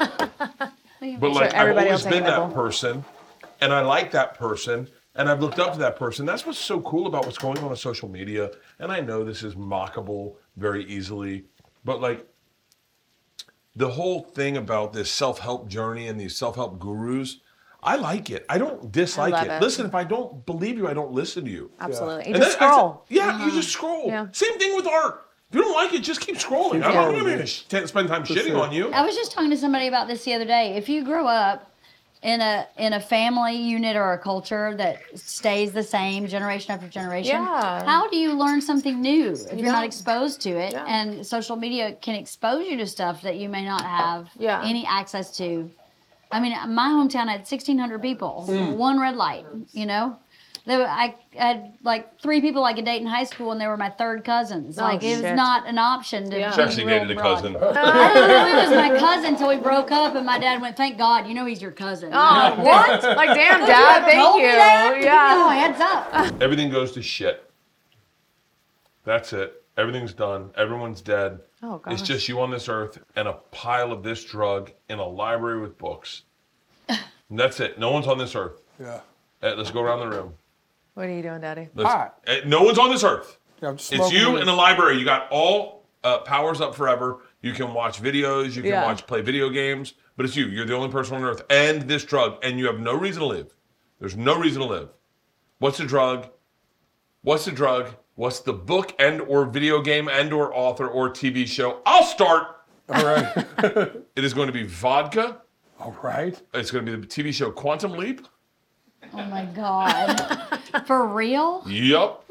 But like I've everybody always will take been a that nibble. person, and I like that person, and I've looked up to that person. That's what's so cool about what's going on on social media. And I know this is mockable very easily, but like the whole thing about this self-help journey and these self-help gurus, I like it. I don't dislike love it. it. Listen, if I don't believe you, I don't listen to you. Absolutely. You And just then I said- scroll. yeah, you just scroll. Yeah. Same thing with art. If you don't like it, just keep scrolling. I'm not going to sh- spend time shitting sure. on you. I was just talking to somebody about this the other day. If you grow up in a in a family unit or a culture that stays the same generation after generation, Yeah. how do you learn something new if you're not don't. exposed to it? Yeah. And social media can expose you to stuff that you may not have Yeah. any access to. I mean, my hometown had sixteen hundred people, one red light, you know? There were, I had like three people I could date in high school, and they were my third cousins. Oh, like, it was shit. not an option to Yeah. be She actually real dated a broad. cousin. I didn't know he was my cousin until we broke up, and my dad went, "Thank God, you know he's your cousin." Oh, what? Like, damn, Dad, thank Told you. me that? Give me Yeah. a heads up. Everything goes to shit. That's it. Everything's done. Everyone's dead. Oh, gosh. It's just you on this earth and a pile of this drug in a library with books. And that's it. No one's on this earth. Yeah. Eh, let's go around the room. What are you doing, Daddy? Let's, Hi. eh, no one's on this earth. Yeah, I'm just It's smoking you weed. in the library. You got all uh, powers up forever. You can watch videos. You can Yeah. watch, play video games. But it's you. You're the only person on earth. And this drug. And you have no reason to live. There's no reason to live. What's the drug? What's the drug? What's the book and or video game and or author or T V show? I'll start. All right. It is going to be vodka. All right. It's going to be the T V show Quantum Leap. Oh my God. For real? Yup.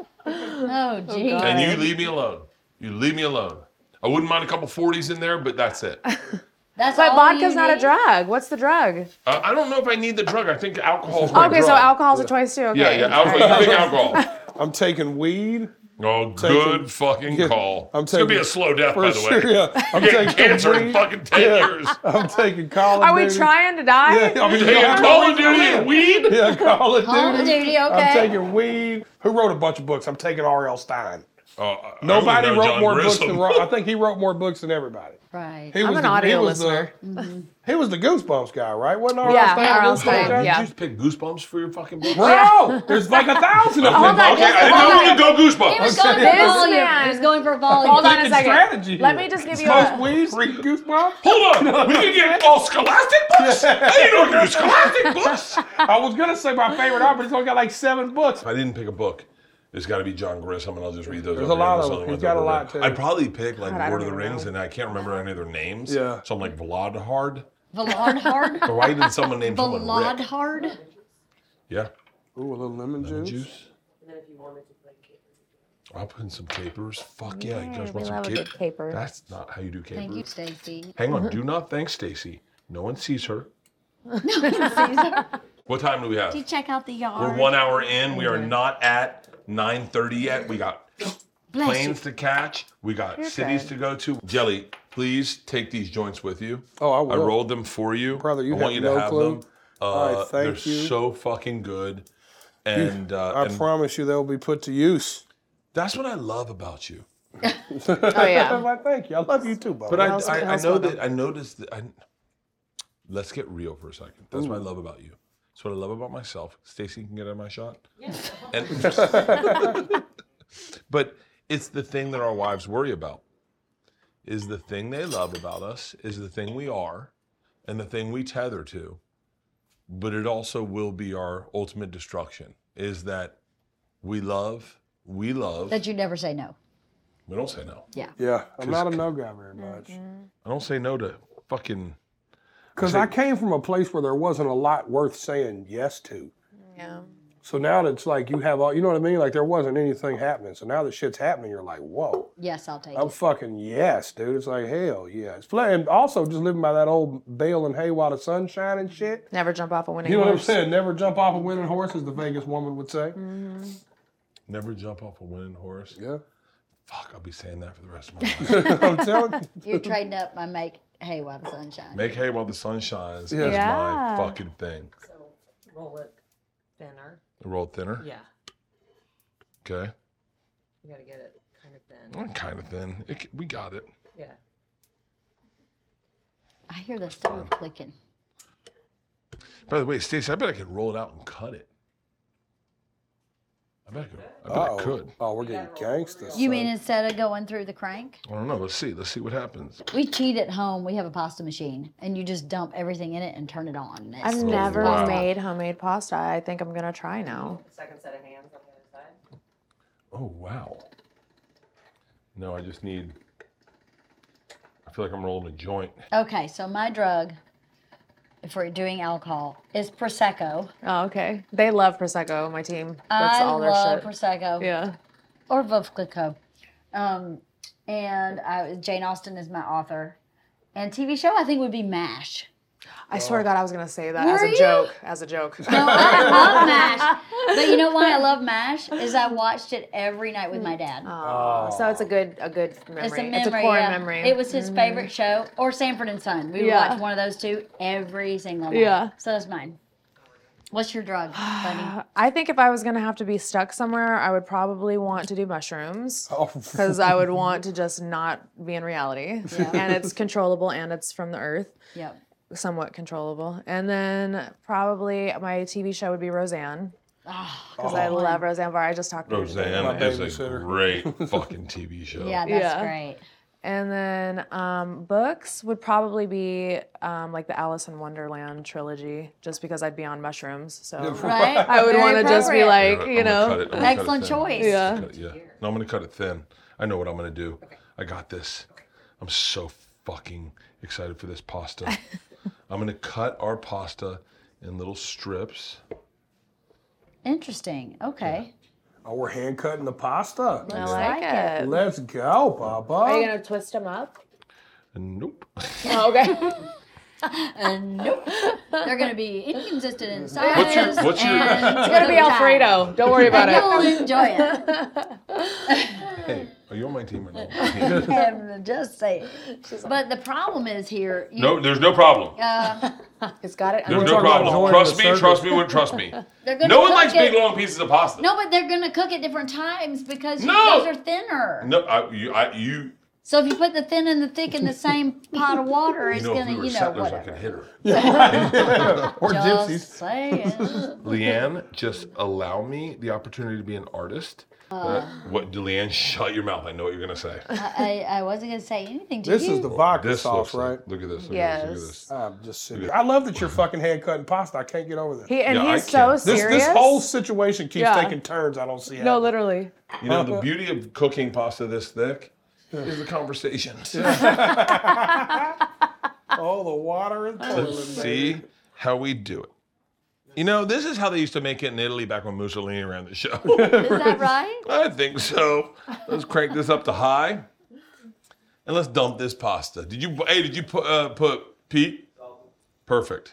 Oh, geez. God. And you leave me alone. You leave me alone. I wouldn't mind a couple forties in there, but that's it. That's But all vodka's you not a need? drug. What's the drug? Uh, I don't know if I need the drug. I think alcohol's my Okay, drug. so alcohol's a choice too. Okay. Yeah, yeah. Alcohol. You think alcohol? I'm taking weed. Oh, Taking- good fucking Yeah, call. I'm it's gonna be taking- a slow death, For by the way. sure, yeah. I'm You get taking cancer in weed. fucking ten Yeah. years. I'm taking Call of Are we Duty. trying to die? Yeah, I'm Taking I'm Call of taking Duty and weed. Yeah, Call of Duty. Call of Duty, I'm okay. taking weed. Who wrote a bunch of books? I'm taking R L. Stein. Oh, I- I Nobody only know wrote John more books Grisham. than Ro- I think he wrote more books than everybody. Right. He I'm was an the, audio he was listener. The, he was the Goosebumps guy, right? Wasn't R L. Yeah, Stein R L. Goosebumps Stein, guy? yeah. Did you just pick Goosebumps for your fucking book? Bro, there's like a thousand of them. Hold on, Okay, just- I didn't hold know on. we could go Goosebumps. He was going for This volume. man- He was going for volume. Hold on a Thinking second. strategy Let here. me just give you Smoke a. weed, read Goosebumps. Hold on. We can get all scholastic books? I didn't know we could do scholastic books. I was gonna say my favorite author, but he's only got like seven books. If I didn't pick a book, it's got to be John Grisham, and I'll just read those. There's over a lot here. of That's them. the only He's ones got I've a ever lot, read. too. I'd probably pick like God, I Lord don't of the even Rings, know. and I can't remember any of their names. Yeah. So I'm like Vladhard. Vladhard? Or why did someone name someone Rick? Vladhard? Yeah. Ooh, a little lemon juice. Juice. And then if you wanted to play capers. I'll put in some capers. Fuck yeah, you Yeah, guys we want some love a good capers? caper. That's not how you do capers. Thank you, Stacy. Hang on, do not thank Stacy. No one sees her. Caesar. What time do we have? Did you check out the yard? We're one hour in. We are not at nine thirty yet. We got Bless planes to catch. We got cities good. to go to. Jelly, please take these joints with you. Oh, I I will. rolled them for you. Brother, you I want have you to no have clue. them. Uh, All right, thank they're you. so fucking good. And, uh, I and promise you they'll be put to use. that's what I love about you. Oh yeah. Why, thank you. I love you too, Bubba. But I, How's- I, I how's know Bubba? that I noticed that. I, let's get real for a second. That's what I love about you. That's what I love about myself. Stacy can get out of my shot. Yes. And, but it's the thing that our wives worry about. Is the thing they love about us is the thing we are, and the thing we tether to. But it also will be our ultimate destruction. Is that we love, we love. That you never say no. We don't say no. Yeah. Yeah, I'm not a no guy very much. I don't say no to fucking. Because I came from a place where there wasn't a lot worth saying yes to. Yeah. So now that it's like you have all, you know what I mean? Like there wasn't anything happening. So now that shit's happening, you're like, whoa. Yes, I'll take I'm it. fucking yes, dude. It's like, hell yeah. It's play- and also just living by that old bale and hay while the sun's shining shit. Never jump off a winning You know what I'm horse. saying? Never jump off a winning horse, as the Vegas woman would say. Never jump off a winning horse. Yeah. Fuck, I'll be saying that for the rest of my life. I'm telling you. You're trading up my make hay while the sun shines. Make hay while the sun shines Yeah. is Yeah. my fucking thing. So roll it thinner. Roll it thinner. Yeah. Okay. You gotta get it kind of thin. I'm kind of thin. It, c- we got it. Yeah. I hear the stove clicking. By the way, Stacey, I bet I could roll it out and cut it. I bet I could. I bet I Uh-oh. could. Oh, we're getting gangsta. You son. mean instead of going through the crank? I don't know. Let's see. Let's see what happens. We cheat at home. We have a pasta machine, and you just dump everything in it and turn it on. It's I've never wow. made homemade pasta. I think I'm gonna try now. Second set of hands on the other side. Oh, wow. No, I just need. I feel like I'm rolling a joint. Okay, so my drug, if we're doing alcohol, is Prosecco. Oh, okay. They love Prosecco, my team. That's I all their love shit. Prosecco. Yeah. Or Veuve Um, and I, Jane Austen is my author. And T V show, I think, would be MASH. I swear to God, I was gonna say that Were as a you? joke. As a joke. No, I love MASH. But you know why I love MASH? Is I watched it every night with my dad. Oh, so it's a good, a good memory. It's a memory. core yeah. memory. It was his favorite show, or Sanford and Son. We would Yeah. watch one of those two every single night. Yeah. So that's mine. What's your drug, buddy? I think if I was gonna have to be stuck somewhere, I would probably want to do mushrooms. Oh, Because I would want to just not be in reality. And it's controllable and it's from the earth. Yep. Somewhat controllable. And then probably my T V show would be Roseanne. Because I love Roseanne Barr. I just talked to her today. Roseanne My is a babysitter. great fucking T V show. Yeah, that's Yeah. great. And then um, books would probably be um, like the Alice in Wonderland trilogy, just because I'd be on mushrooms. So Right? I would Very want to just be appropriate. like, I'm you gonna know, cut it- I'm gonna cut it Excellent thin. choice. Yeah. Cut it, yeah. No, I'm gonna cut it thin. I know what I'm gonna do. I got this. I'm so fucking excited for this pasta. I'm gonna cut our pasta in little strips. Interesting. Okay. oh, we're hand cutting the pasta. I like it. Let's go, Papa. Are you gonna twist them up? And nope. Oh, okay. And nope. They're going to be inconsistent in size. What's your- what's your- and It's gonna be Alfredo. Don't worry about You'll it. enjoy it. Hey, are you on my team or no? I'm just saying. But the problem is here. You, No, there's no problem. Uh, It's got it. There's under no talking about problem. joining Trust the me, circus. trust me, wouldn't trust me. they're gonna No one cook likes it- big long pieces of pasta. No, but they're going to cook at different times because No. you guys are thinner. No, I, you, I, you, So if you put the thin and the thick in the same pot of water, you it's know, going if we to, were you know, settlers, I whatever. could hit her. or Just gypsies. saying. Leanne, just allow me the opportunity to be an artist. Uh, what, Leanne, shut your mouth. I know what you're going to say. I, I wasn't going to say anything to This you. is the vodka This sauce, looks like- right? Look at this. Look Yes. at this. Look at this. I'm just sitting here. I love that you're fucking hand cutting pasta. I can't get over this. He, and Yeah, I he's so can't. This serious. this whole situation keeps Yeah. taking turns I don't see No, happening. literally. You know, the beauty of cooking pasta this thick is the conversations. Oh, the water is boiling. Let's see how we do it. You know, this is how they used to make it in Italy back when Mussolini ran the show. Is that right? I think so. Let's crank this up to high, and let's dump this pasta. Did you? Hey, did you put uh, put Pete? Perfect.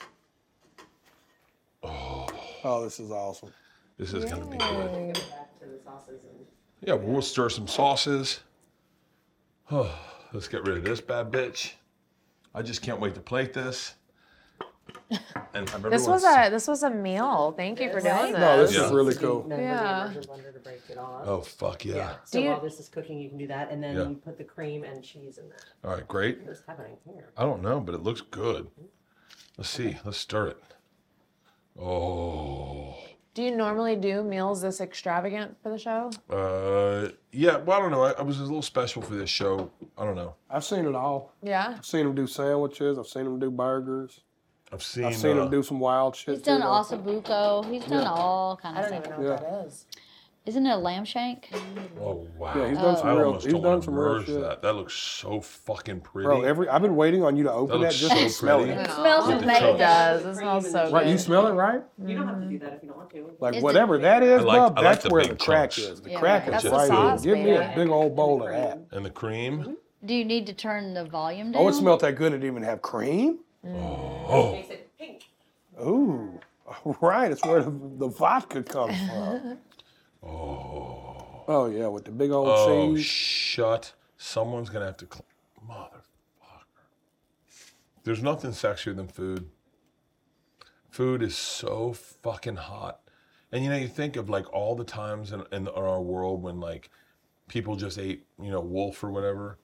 Oh, this is awesome. This is gonna be good. Back to the sauces and Yeah, we'll stir some sauces. Oh, let's get rid of this bad bitch. I just can't wait to plate this. And have This was everyone a this was a meal. Thank you for doing Right? this. No, this Yeah. is really cool. Then Yeah. yeah. blender to break it off. Oh, fuck yeah. Yeah. So Do you- while this is cooking, you can do that, and then Yeah. you put the cream and cheese in there. All right, great. What's happening here? I don't know, but it looks good. Let's see. Let's stir it. Oh. Do you normally do meals this extravagant for the show? Uh, yeah. Well, I don't know. I, I was a little special for this show. I don't know. I've seen it all. Yeah. I've seen him do sandwiches. I've seen him do burgers. I've seen. I've seen uh, him do some wild shit. He's done too, though. ossobuco. He's done Yeah. all kind I of don't stuff. even know Yeah. what that is. Isn't it a lamb shank? Oh wow. Yeah, he's done some I real- almost he's don't done wanna some real merge shit. That. that looks so fucking pretty. Bro, every I've been waiting on you to that open that, looks just so to smell pretty. it. It smells With the amazing. toast. It does. It smells so Right, you good. smell it, right? You don't have to do that if you don't want to. Like Is it- whatever that is, I like- bub, I like that's the where big the crack chunks. is. The Yeah, crack right. is That's the right sauce, here. Give me a baby. big old bowl of that. And the cream. Do you need to turn the volume down? Oh, it smelled that good. It didn't even have cream. Oh. Makes it pink. Ooh, right. It's where the, the vodka comes from. Oh. Oh yeah, with the big old Oh, cheese. shut. Someone's going to have to. Cl- Motherfucker. There's nothing sexier than food. Food is so fucking hot. And you know, you think of like all the times in, in our world when like people just ate, you know, wolf or whatever.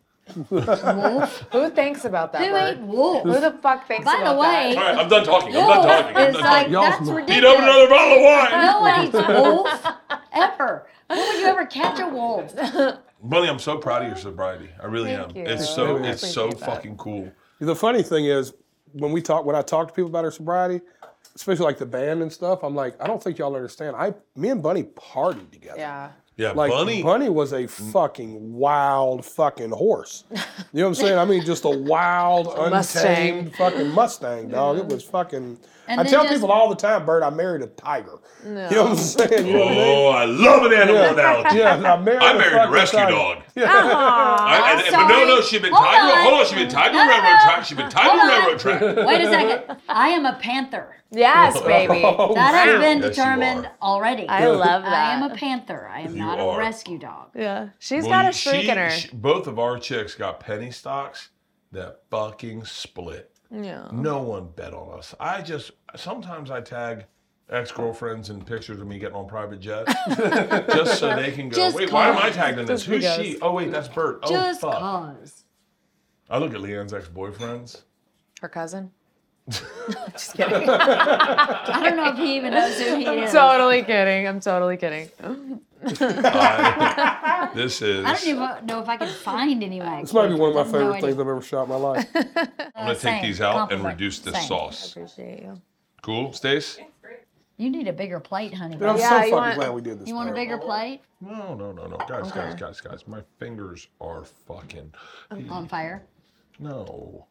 Who thinks about that? Who Bert? ate wolf? Who the fuck thinks By about the way, All right, I'm done talking. I'm wolf done talking. I'm is done like, talking. Y'all that's smell- Eat up ridiculous. another bottle of wine. No one eats wolf, ever. When would you ever catch a wolf? Bunny, I'm so proud of your sobriety. I really Thank am. you. It's so I it's so appreciate that. fucking cool. The funny thing is, when we talk, when I talk to people about our sobriety, especially like the band and stuff, I'm like, I don't think y'all understand. I, me and Bunny partied together. Yeah. Yeah, Like Bunny. Bunny was a fucking wild fucking horse. You know what I'm saying? I mean, just a wild, Mustang. untamed fucking Mustang, dog. It was fucking. And I then tell just- people all the time, Bert, I married a tiger. You know what I'm saying? You know what I mean? Oh, I love an animal analogy. Yeah, I married, I married a fucking rescue tiger. dog. Yeah. I, and, but no, sorry. no, she'd been Hold tiger. on. Hold on, she'd been tiger No, no, railroad no. track. She'd been tiger Hold on. railroad track. Wait a second. I am a panther. Yes, baby. Oh, That has been Yes, you determined are. already. I love that. I am a panther. I am You not are. a rescue dog. Yeah. She's Well, got you- a streak she- in her. she- both of our chicks got penny stocks that fucking split. Yeah. No one bet on us. I just sometimes I tag ex-girlfriends in pictures of me getting on private jets just so they can go, Just wait, why am I cause. tagged in this? Just Who's because. she? Oh wait, that's Bert. Oh Just fuck. cause. I look at Leanne's ex-boyfriends. Her cousin. Just kidding. I don't know if he even knows who he is. Totally kidding. I'm totally kidding. I, this is. I don't even know if I can find any wax. This might be one of my I have no favorite idea. things I've ever shot in my life. I'm gonna Uh, take same. these out and Compliment. reduce the Same. sauce. Appreciate you. Cool, Stace? You need a bigger plate, honey. Dude, I'm Yeah, so you fucking want- glad we did this. You want a Bert. bigger plate? No, no, no, no. Guys, guys, guys, guys. My fingers are fucking. On fire? No.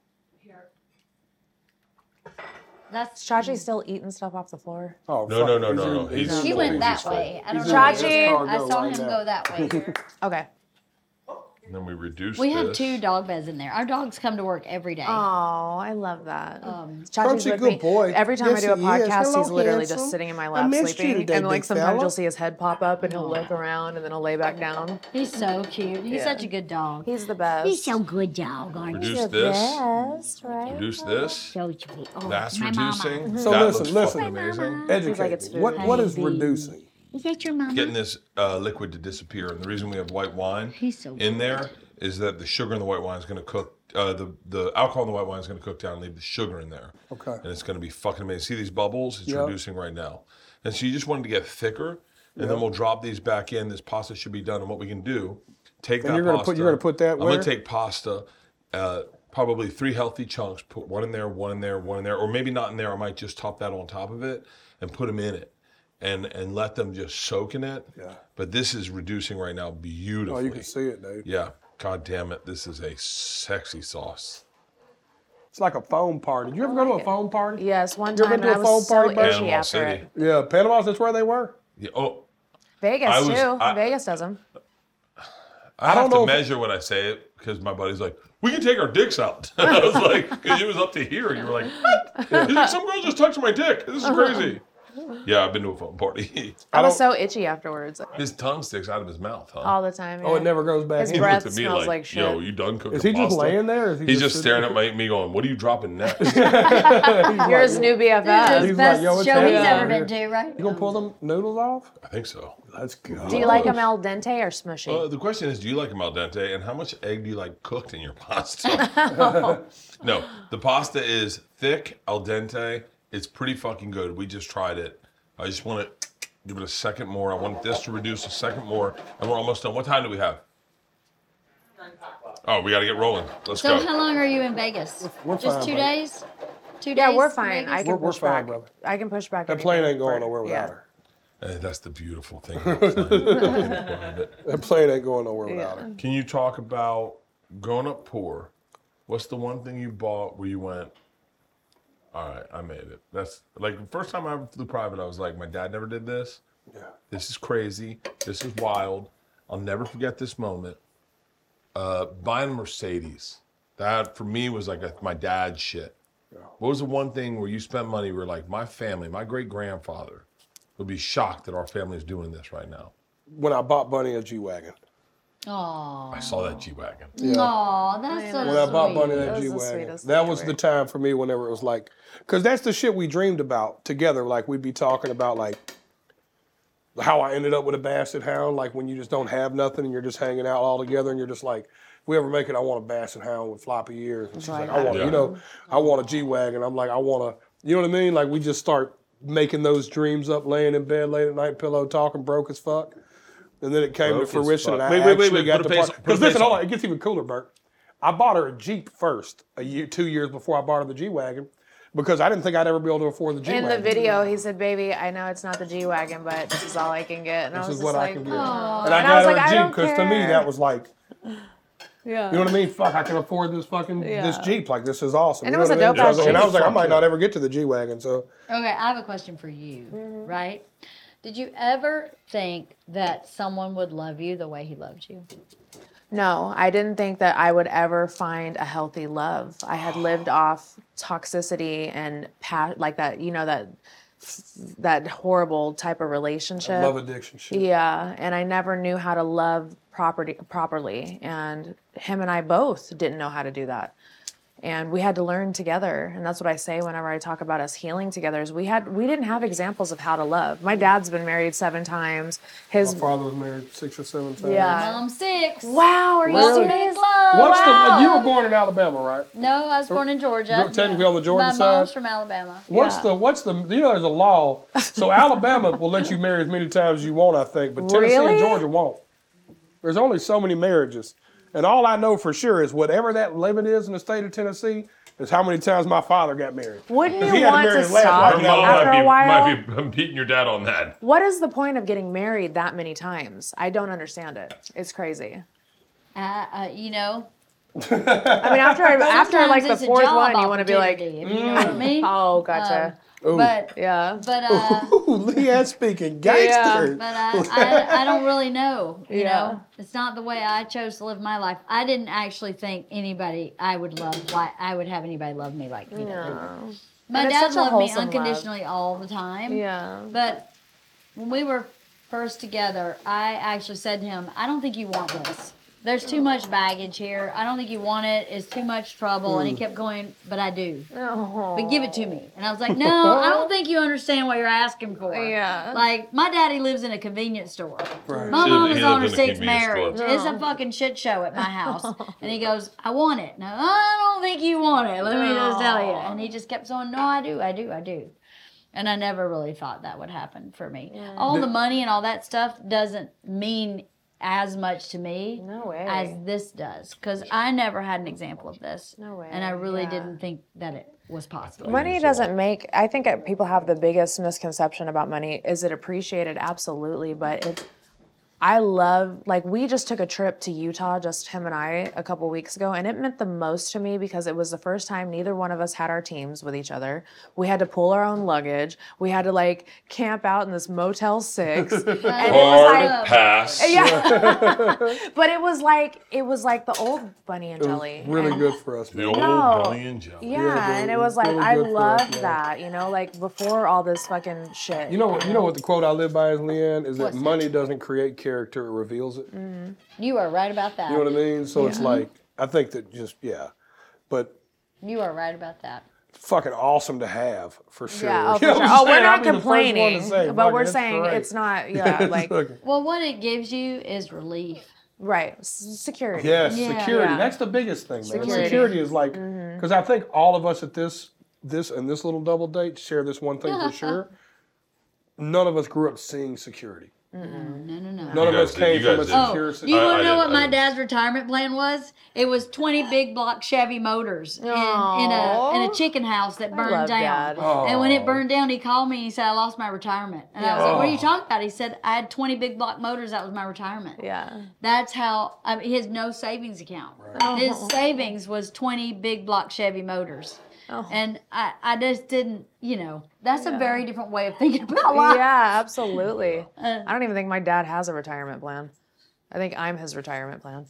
That's Chachi's still eating stuff off the floor. Oh, No, fuck no, it. no, He's no, in- no. he's He's- in He the- went He's that full. way. I don't He's know. in if the he- Chachi. I saw right him now. go that way. Okay. And then we reduce We this. have two dog beds in there. Our dogs come to work every day. Oh, I love that. Um, Chachi's Crunchy with good me. boy. Every time Yes, I do a he is. podcast, Hello, he's literally handsome. just sitting in my I lap missed you sleeping. today, and like big sometimes fella. you'll see his head pop up and he'll look around and then he'll lay back down. He's so cute. He's Yeah. such a good dog. He's the best. He's so good dog, aren't he? Reduce this. Best, right? Reduce this. So sweet. Oh, That's my mama. reducing. So that listen, looks listen. fucking amazing. Educate like it's me. food. What, what is Baby. reducing? Is that your mama? Getting this uh, liquid to disappear. And the reason we have white wine He's so in there is that the sugar in the white wine is going to cook. Uh, the the alcohol in the white wine is going to cook down and leave the sugar in there. Okay. And it's going to be fucking amazing. See these bubbles? It's Yep. reducing right now. And so you just wanted to get thicker, and then we'll drop these back in. This pasta should be done. And what we can do, take And that you're gonna pasta. put- you're gonna put that I'm where? going to take pasta, uh, probably three healthy chunks. Put one in there, one in there, one in there, or maybe not in there. I might just top that on top of it and put them in it. And, and let them just soak in it. Yeah. But this is reducing right now Oh, beautifully. you can see it, dude. Yeah. God damn it. This is a sexy sauce. It's like a foam party. Did you ever go to a foam party? Yes, one You ever time been to and I a was phone so party, bud? itchy Panama after City. it. Yeah, Panama's, that's where they were. Yeah. Oh, Vegas I was- too. I- Vegas does them. I have don't to know if- measure when I say it because my buddy's like, we can take our dicks out. I was like, because it was up to here. You were like, what? He's like, some girl just touched my dick. This is crazy. Yeah, I've been to a phone party. I was so itchy afterwards. His tongue sticks out of his mouth, huh? All the time. Oh, it yeah. never goes back His in. He breath looked at me smells like, like shit. yo, you done cooking Is he just pasta? laying there? Or is he He's just just sitting staring there? at me, me going, what are you dropping next? You're his new B F F. He's Best like, yo, what's show he's happening ever out been here? to, right? You gonna pull them noodles off? I think so. Let's go. Do you like them al dente or smushy? Uh, the question is, do you like them al dente, and how much egg do you like cooked in your pasta? No, the pasta is thick, al dente. It's pretty fucking good. We just tried it. I just want to give it a second more. I want this to reduce a second more, and we're almost done. What time do we have? Oh, we got to get rolling. Let's So go. how long are you in Vegas? We're Just fine, two buddy. days? Two yeah, days? we're in fine. Vegas? I can We're- we're push fine, back. brother. I can push back. That plane anything ain't going for- nowhere without yeah. her. Eh, that's the beautiful thing about flying. That plane ain't going nowhere without her. Can you talk about growing up poor? What's the one thing you bought where you went, all right, I made it? That's like the first time I ever flew private, I was like, my dad never did this. Yeah. This is crazy. This is wild. I'll never forget this moment. Uh, buying a Mercedes. That for me was like a, my dad's shit. What was the one thing where you spent money where like my family, my great grandfather would be shocked that our family is doing this right now? When I bought Bunny a G-Wagon. Aw. I saw that G-Wagon. Aw, that's so When I bought sweet. Bunny That that was the G-Wagon. sweetest That thing was ever. the time for me whenever it was like, because that's the shit we dreamed about together. Like we'd be talking about like how I ended up with a basset hound, like when you just don't have nothing and you're just hanging out all together and you're just like, if we ever make it, I want a basset hound with floppy ears. And she's like, I want, Yeah. you know, I want a G-Wagon. I'm like, I want a, you know what I mean? Like we just start making those dreams up, laying in bed late at night, pillow talking, broke as fuck. And then it came Broke to as fruition, and fuck. I Wait, wait, wait, actually wait, got put the a part. face- put a Because face listen, hold on on, it gets even cooler, Bert. I bought her a Jeep first, a year, two years before I bought her the G-Wagon, because I didn't think I'd ever be able to afford the In G-Wagon. the video, he said, "Baby, I know it's not the G wagon, but this is all I can get." And I This was is just what I like, can get. "Aw." And I And got was her like, a "I Jeep don't because to me care." that was like, Yeah. you know what I mean? Fuck, I can afford this fucking this Yeah. Jeep. Like this is awesome. And you it was know a what I mean? dope-ass And I was Jeep. like, I might Fuck not yeah. ever get to the G-Wagon. So Okay, I have a question for you, right? Did you ever think that someone would love you the way he loved you? No, I didn't think that I would ever find a healthy love. I had lived off toxicity and pa- like that, you know, that that horrible type of relationship. love addiction shit. Yeah, and I never knew how to love property properly, and him and I both didn't know how to do that. And we had to learn together, and that's what I say whenever I talk about us healing together. Is we had we didn't have examples of how to love. My dad's been married seven times. His My father was married six or seven times. Yeah. Mom six. Wow, are you Welcome to serious? the club. What's Wow. the? You were born in Alabama, right? No, I was born in Georgia. You're technically on the Georgia My side? mom's from Alabama. What's Yeah. the? What's the? You know, there's a law. So Alabama will let you marry as many times as you want, I think, but Tennessee Really? and Georgia won't. There's only so many marriages, and all I know for sure is whatever that limit is in the state of Tennessee is how many times my father got married. Wouldn't 'Cause you he had to want marry to his last stop wife. Your mom after might a be, while? might be beating your dad on that. What is the point of getting married that many times? I don't understand it. It's crazy. Uh, uh, you know, I mean, after after sometimes like the it's a four job one, you want to be like, opportunity, if you know what I mean. oh, gotcha. Ooh. But Yeah. but uh, Ooh, Leanne speaking gangster. but I, I I don't really know. You Yeah. know, it's not the way I chose to live my life. I didn't actually think anybody I would love like I would have anybody love me like you know. No. My And it's dad such a loved me wholesome love. unconditionally all the time. Yeah. But when we were first together, I actually said to him, I don't think you want this. There's too much baggage here. I don't think you want it. It's too much trouble. And he kept going, but I do. Oh. But give it to me. And I was like, no, I don't think you understand what you're asking for. Yeah. Like, my daddy lives in a convenience store. Right. My He mom lives- is he on her lives in a sixth convenience marriage. store. It's a fucking shit show at my house. And he goes, I want it. No, I don't think you want it. Let me just tell you. And he just kept saying, no, I do, I do, I do. And I never really thought that would happen for me. All the money and all that stuff doesn't mean as much to me No way. as this does. Because I never had an example of this. No way, And I really yeah. didn't think that it was possible. Money doesn't make. I think that people have the biggest misconception about money. Is it appreciated? Absolutely, but it I love, like, we just took a trip to Utah, just him and I, a couple weeks ago, and it meant the most to me because it was the first time neither one of us had our teams with each other. We had to pull our own luggage. We had to, like, camp out in this Motel six. And it was Hard like, pass. yeah. But it was like, it was like the old Bunny and Jelly. Really And- good for us. The old No. Bunny and Jelly. Yeah, Yeah, and it it was was like, really I good for us, loved man. that, you know, like, before all this fucking shit. You know what? You know what the quote I live by is, Leanne, is that What's that? money doesn't create character; it reveals it. You are right about that. You know what I mean? So it's like I think that just yeah, but You are right about that. fucking awesome to have for sure. Yeah, oh, for You know sure. what I'm Oh, we're saying? I'll not be the first one to complaining, say, but fuck, we're that's saying great. it's not, yeah, like, Fucking- Well, what it gives you is relief. right, s- security. Yes, Yeah. security. Yeah. That's the biggest thing, man. Security. Security, is like because I think all of us at this this and this little double date share this one thing for sure. None of us grew up seeing security. No, no, no. None of guys us did, came you from a guys did. Oh, secure. do you I- want I to know did, what I my did. dad's retirement plan was? It was twenty big block Chevy Motors in, in a in a chicken house that burned love down. Dad. And when it burned down, he called me and he said, "I lost my retirement." And I was like, "What are you talking about?" He said, "I had twenty big block motors. That was my retirement." Yeah. That's how. I mean, he has no savings account. His savings was twenty big block Chevy Motors. And I, I just didn't, you know, that's a very different way of thinking about life. Yeah, absolutely. I don't even think my dad has a retirement plan. I think I'm his retirement plan.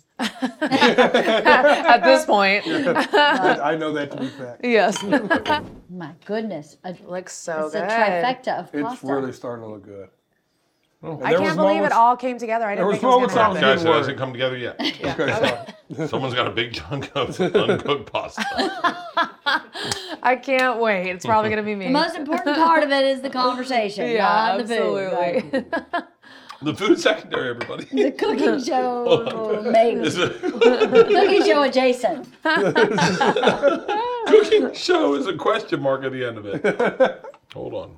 At this point. I know that to be fact. Yes. My goodness. A, Looks so it's good. a trifecta of It's pasta. really starting to look good. And I there can't was believe moments- it all came together. I there didn't was think it was moments I going was to Guys, getting it worried. hasn't come together yet. Okay, sorry. Someone's got a big chunk of uncooked pasta. I can't wait. It's probably going to be me. The most important part of it is the conversation, yeah, not the absolutely. food. Right? The food secondary, everybody. The cooking show, maybe. Is a Cooking show adjacent. cooking show is a question mark at the end of it. Hold on.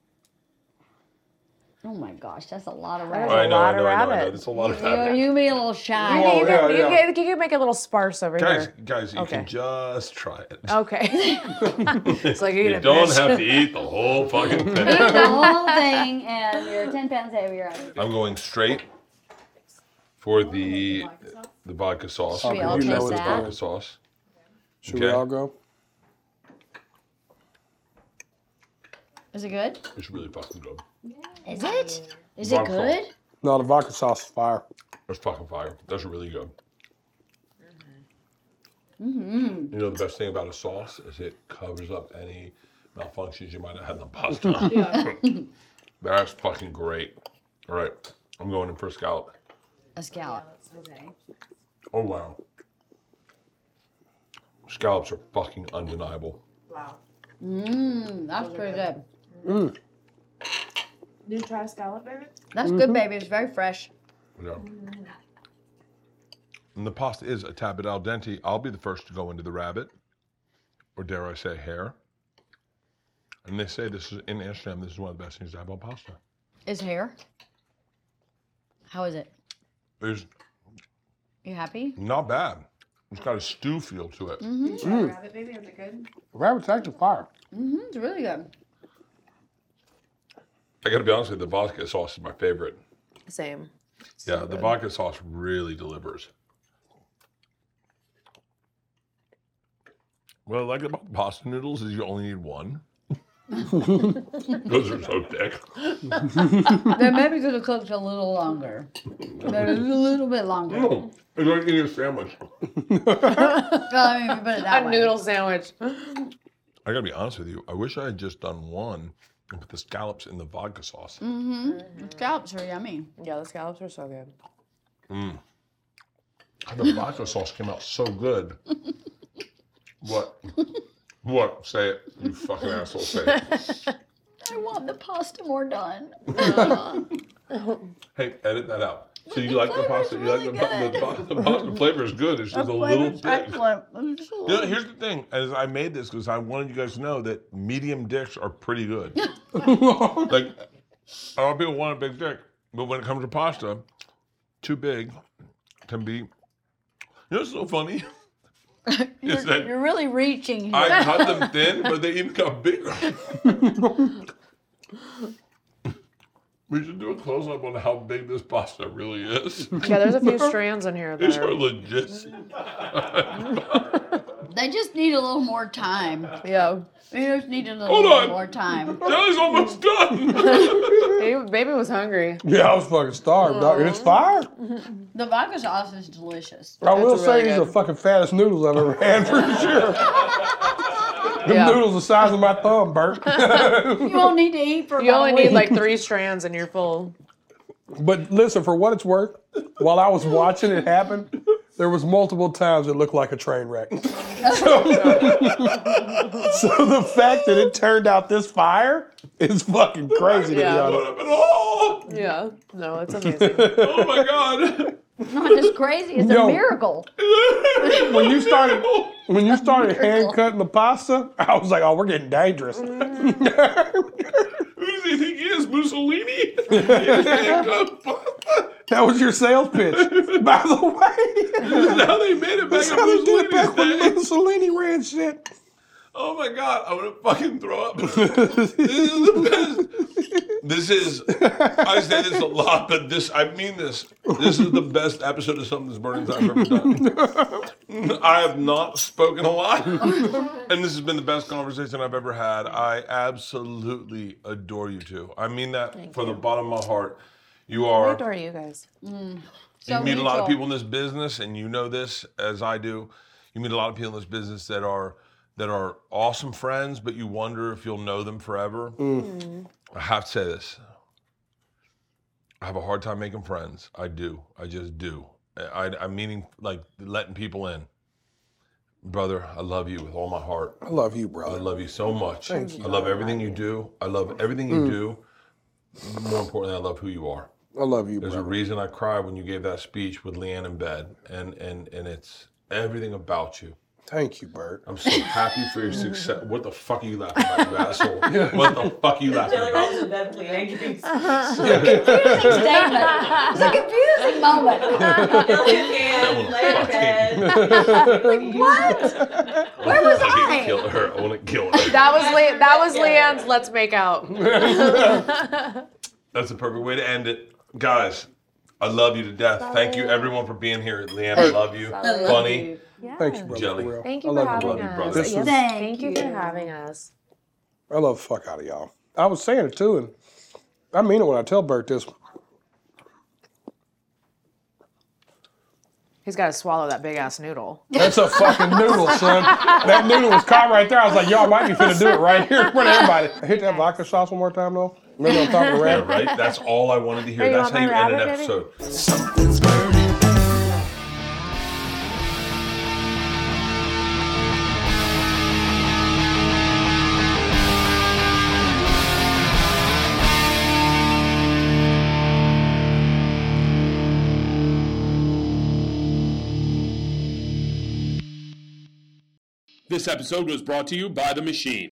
Oh my gosh, that's a lot of That is rabbit. I know, I lot of know, I know, I know. rabbit. There's a lot of You, rabbit. you be a little shy. You, Oh, can, yeah, you, yeah. can, you can make it a little sparse over Guys, here. guys, you Okay. can just try it. Okay. It's like eat You it, don't bitch. have to eat the whole fucking Eat thing. the whole thing, and you're ten pounds heavier. I'm going straight for the the vodka sauce. Should we all You know taste it's that? Vodka good. sauce. Should we Okay. all go? Is it good? It's really fucking good. Is it? Is it Vodka good? sauce. No, the vodka sauce is fire. It's fucking fire. That's really good. Mm-hmm. You know the best thing about a sauce is it covers up any malfunctions you might have had in the pasta. That's fucking great. All right, I'm going in for a scallop. A scallop. Oh wow. Scallops are fucking undeniable. Mmm, that's pretty good. Mm. Did you try scallop, baby? That's good, baby. It's very fresh. Yeah. And the pasta is a tad bit al dente. I'll be the first to go into the rabbit, or dare I say hair. And they say this is in Amsterdam. This is one of the best things to have on pasta. Is hair? How is it? It's You happy? not bad. It's got a stew feel to it. Mm-hmm. Rabbit, baby, is it good? Rabbit's actually fire. Mm-hmm. It's really good. I got to be honest with you, the vodka sauce is my favorite. Same. Yeah, the vodka sauce really delivers. What I like about pasta noodles is you only need one. Those are so thick. They maybe could have cooked a little longer. Maybe a little bit longer. No, it's like eating a sandwich. Well, I mean, if you put it that A way. noodle sandwich. I gotta be honest with you. I wish I had just done one and put the scallops in the vodka sauce. Mm-hmm. Scallops are yummy. Yeah, the scallops are so good. Mm. The vodka sauce came out so good. What? What? Say it, you fucking asshole. Say it. I want the pasta more done. Hey, edit that out. So you like the pasta? You like the, really the, pasta? The pasta flavor is good. It's just a little big. Excellent. You know, here's the thing. As I made this because I wanted you guys to know that medium dicks are pretty good. Like, a lot of people want a big dick, but when it comes to pasta, too big can be. You know what's so funny? You're, Is that you're really reaching here. I cut them thin, but they even got bigger. We should do a close up on how big this pasta really is. Yeah, there's a few strands in here. These That are are, legit. They just need a little more time. yeah. They just need a little, Hold little on. more time. Jelly's almost done. He, baby was hungry. Yeah, I was fucking starved, dog. And it's fire. The vodka sauce is delicious. I will That's say really these are good. fucking fattest noodles I've ever had for sure. Them Yeah. noodles the size of my thumb, Bert. You won't need to eat for You about only a need week. like three strands and you're full. But listen, for what it's worth, while I was watching it happen, there was multiple times it looked like a train wreck. So, so the fact that it turned out this fire is fucking crazy to Yeah. be Put honest. up at all. Yeah. No, it's amazing. Oh my god. Not just crazy, it's Yo. a miracle. When you started, when you started hand cutting the pasta, I was like, "Oh, we're getting dangerous." Who does he think he is? Mussolini? That was your sales pitch, by the way. This is how they made it back That's in how they did it back Mussolini's when day. Mussolini ran shit. Oh my god, I'm gonna fucking throw up. This is the best. This is, I say this a lot, but this, I mean this. This is the best episode of Something's Burning I've ever done. I have not spoken a lot, and this has been the best conversation I've ever had. I absolutely adore you two. I mean that from the bottom of my heart. You I are. adore you guys. You So meet a lot of mutual. people in this business, and you know this as I do. You meet a lot of people in this business that are that are awesome friends, but you wonder if you'll know them forever. I have to say this. I have a hard time making friends. I do. I just do. I, I'm meaning like letting people in. Brother, I love you with all my heart. I love you, I brother. love you so much. Thank you. I love everything you do. I love everything you do. More importantly, I love who you are. I love you, There's a brother. reason I cried when you gave that speech with Leanne in bed, and and and it's everything about you. Thank you, Bert. I'm so happy for your success. What the fuck are you laughing about, you asshole? What the fuck are you laughing Jelly about? rolls in bed with Leanne getting Statement. It's a confusing moment. Leanne, lay in bed. What? Where was I need to I? kill her. I want to kill her. That was Le- that was Leanne's let's make out. That's the perfect way to end it. Guys, I love you to death. Thank you everyone for being here. Leanne, I love you. Funny. Thank you, brother. Jelly. For real. Thank I you for love you, having brother. us. Brother. This Yes, was- thank you for having us. I love the fuck out of y'all. I was saying it too, and I mean it when I tell Bert this. He's got to swallow that big ass noodle. That's a fucking noodle, son. That noodle was caught right there. I was like, y'all might be finna do it right here in front of everybody. Hit that vodka sauce one more time, though. Remember on top of the Yeah, wrap? right? That's all I wanted to hear. Hey, you That's want how you my end an rabbit, baby? episode. Something's burning. This episode was brought to you by The Machine.